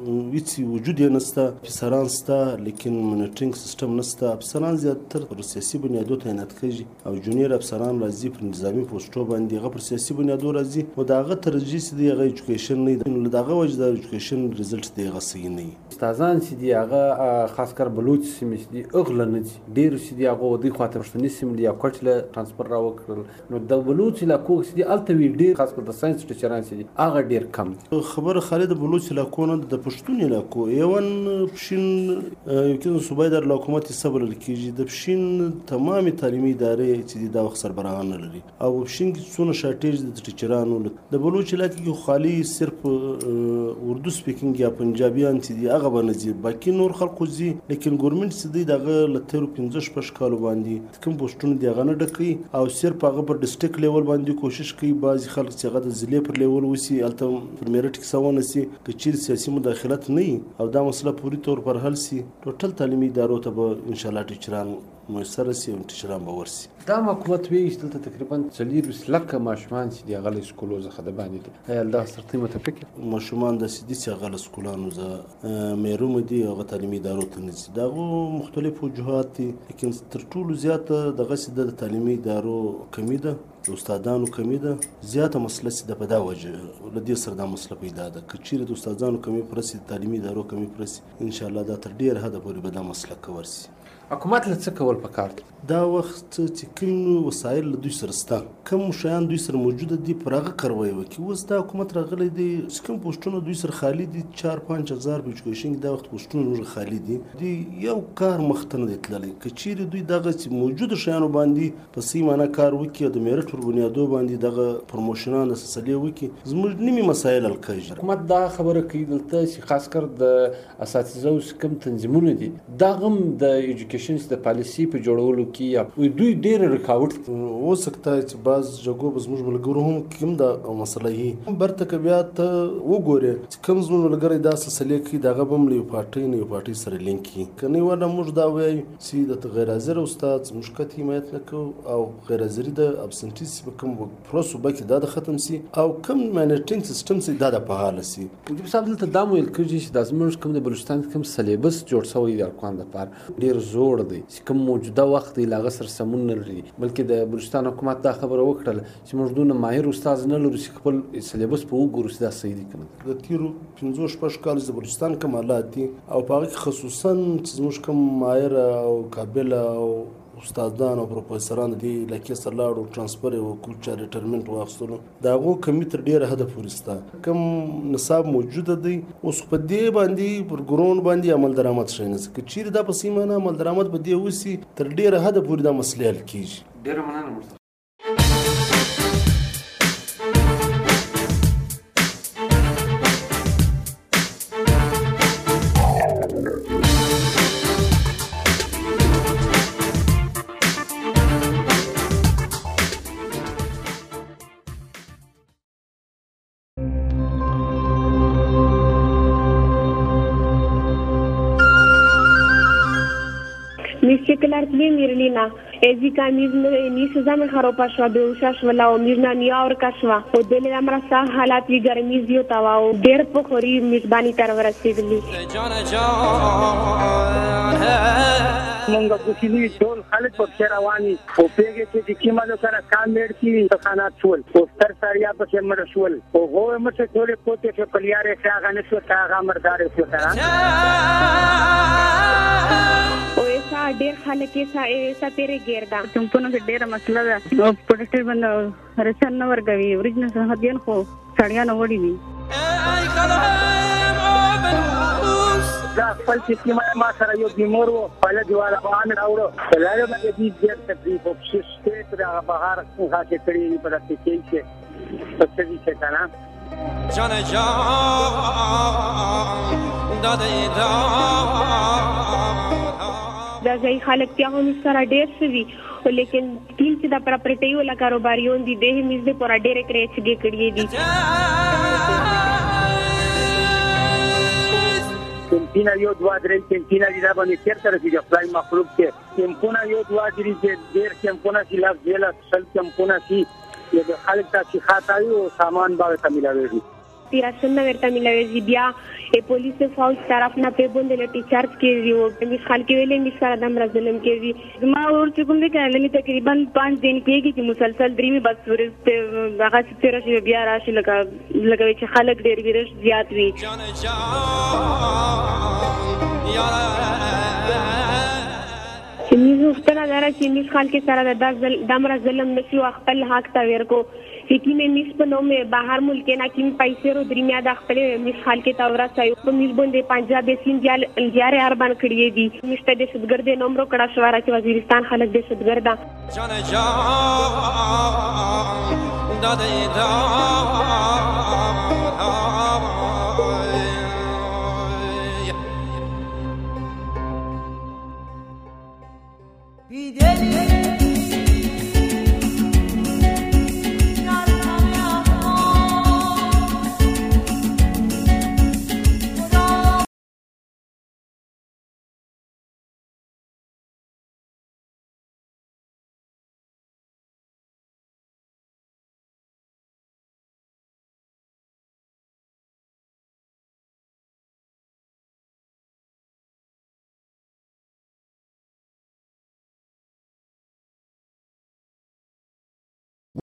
هیڅ وجود یې نشته، افسران شته لیکن منیټرینګ سیستم نشته. افسران زیاتره پر سیاسي بنیادو تعینات کېږي او جونیر افسران راځي پر نظامي پوسټو باندې، هغه پر سیاسي بنیادو راځي نو د هغه ترجیح چې دی هغه ایجوکیشن نه دی، له دغه وجې د ایجوکیشن ریزلټ دی هغه صحیح نه وي. استادان چې دي هغه خاص کر بلوچ سیمې چې دي اغله نه دي، ډېر چې دي هغه دوی خواته پښتني سیمې دي یا کوټ له ترانسفر راوکړل نو د بلوچ علاقو چې دي هلته وي ډېر خاص کر د ساینس ټیچران چې دي هغه ډېر کم. خبره خالي د بلوچ علاقو نه د پښتون علاقو ایون پښین یمکن صوبایي دارالحکومت حصه بلل کېږي، د پښین تمامې تعلیمي ادارې چې دي دا وخت سربراهان نه لري او پښین کې څونه شارټیج د ټیچرانو. د بلوچ علاقې کې خالي صرف اردو سپیکینګ یا پنجابیان چې دي هغه به نه ځي، باقي نور خلکو ځي لیکن ګورمنټ چې دی دغه له تېرو پنځه شپږ کالو باندې کوم پوسټونه دي هغه نه ډکوي او صرف هغه پر ډسټرکټ لیول باندې کوشش کوي. بعضې خلک چې هغه د ضلع پر لیول وسي هلته پر میرټ کې څه ونه سي که چیرې سیاسي مداخلت نه وي او دا مسله پوري طور پر حل سي ټوټل تعلیمي ادارو ته به انشاءالله ټیچران میسره سي او ټیچران به ورسي. دا حکومت وایي چې دلته تقریبا څلوېښت لکه ماشومان چې دي هغه له سکولو څخه د باندې دي، ایا دا سرتي متفق ماشومان داسې دي چې هغه له سکولانو څخه محروم دي او هغه تعلیمي ادارو ته نه ځي. د هغو مختلف وجوهات دي لیکن تر ټولو زیاته دغسې د تعلیمي ادارو کمي ده، د استادانو کمي ده. زیاته مسله چې ده په دا وجه له دې سره دا مسله پیدا ده که چیرې د استادانو کمي پوره سي، د تعلیمي ادارو کمي پوره سي، انشاءالله دا تر ډېر حده پورې به دا مسله کور سي. حکومت له څه کول پکار دي؟ دا وخت چې کوم وسایل له دوی سره شته، کوم شیان دوی سره موجوده دي پر هغه کاروایي وکړي. اوس دا حکومت راغلی دی چې کوم پوسټونه دوی سره خالي دي چار پنځ هزار په ایجوکیشن کې دا وخت پوسټونه نور خالي دي، دوی یو کار مخته نه دی تللی. که چیرې دوی دغه چې موجوده شیانو باندې په صحیح معنا کار وکړي او د میرټ پر بنیادو باندې دغه پروموشنان سلسلې وکړي زموږ نیمې مسایل حل کېږي. حکومت دا خبره کوي دلته چې خاص کر د اساتذو کوم تنظیمونه دي دا هم د ایجوکیشن د پالیسي په جوړولو کې یا دوی ډېر رکاوټ وسکتا چې بعض جګو به زموږ ملګرو هم کوم دا مسله یي برته که بیا ته وګورې چې کوم زموږ ملګری دا سلسلې کوي د هغه به هم له یو پارټۍ نه یو پارټۍ سره لینک کړي. که نه ونه موږ دا وایو چې د غیر حاضر استاد زموږ کت حمایت نه کوو او غیر حاضري د ابسنټیز په کوم پوره صوبه کې دا د ختم سي او کوم مانیټرینګ سیستم چې دا د فعاله سي. مجيب صاحب دلته دا ویل کېږي چې دا زموږ کوم د بلوچستان کوم سلیبس جوړ شوی دی ارکان لپاره ډېر زوړ دی چې کوم موجوده وخت یې له هغه سره سمون نه لري، بلکې د بلوچستان حکومت دا خبره وکړله چې موږ دونه ماهر استاد نه لرو چې خپل سلیبس په وګورو چې دا صحیح دي که نه. د تېرو پنځو شپږ کالو د بلوچستان کوم حالات دي او په هغه کې خصوصا چې زموږ کوم ماهر او قابل او استادان او پروفیسوران دي علاقې سره لاړو ټرانسفر یې وکړو چا ریټایرمنټ واخیستلو د هغو کمي تر ډېره حده پورې شته. کوم نصاب موجوده دی اوس په دې باندې پر ګرون باندې عمل درآمد شوی نه که چیرې دا په صحیح معنا عمل درآمد په دې وسي تر ډېره حده پورې دا مسلې حل کېږي. ډېره مننه مرتضی. Niszczykelartwie Mirlina, Ezika niż zamecharopa szła, byłsza szwala, mirna niaurka szła. Odele namrasa halati garmi ziotawa, der pokhori mizbani tarvarasidli. مونږ کوشنی ټول خلک په شروانی او پیګه چې د کیمالو سره کام مېړ کی خانات ټول او ستر ساریا په مر شول او هو مته ټول کوته په پلیاره څنګه نشو څنګه مردار شو ترا او ایسا ډېر خلک ایسا ایسا پیری ګردا څنګه په ډېر مسله ده او پروټیکټ باندې رسن نه ورګوي اوریجنل هدیان خو سړیا نه وړي وي دا خپل چې ما سره یو بیمار و په دیواله باندې راوړو بلاره باندې دې ډېر تکلیف او شته تر بهار څنګه چې کړی په دې کې چې په دې کې کنه جان جان دادې دا دا ځای خلک ته هم سره ډېر شوي لیکن ټیم چې د پراپرټي ولا کاروباریون دي د همیز د پورا ډېر کرېچ کې کړی دي کمپینا یو دوا درې کمپینا دي دا باندې چیرته راځي د خدای مخلوق کې کمپونه یو دوا درې چې ډېر کمپونه چې لاس دیلا سل کمپونه چې د خلک ته چې خاطایو سامان باندې ملاوي وقتی راشن نه ورته ملوي بیا پولیس فوج طرف نه په باندې لټي چارج کوي او مش خلک ویلې مش سره دم ظلم کوي ما ورته کوم دي کله تقریبا پانچ دن کېږي چې مسلسل درې بس ورته هغه ستاره چې بیا راشي لکه لکه چې خلک ډېر ورش زیات وي چې موږ ستنه دره چې موږ خلک سره د دم ظلم نشي او خپل حق ته ورکو कि मैं मिस पनो में बाहर मुल्क ना कि पैसे रो दरिया दाखले मिस हाल के तवरा सायो तो मिस बंदे पंजाब बेसिन जाल जारे अरबान खड़िए दी मिस ते दहशतगर्द नंबरो कड़ा शवारा के वजीरिस्तान खलक दहशतगर्दा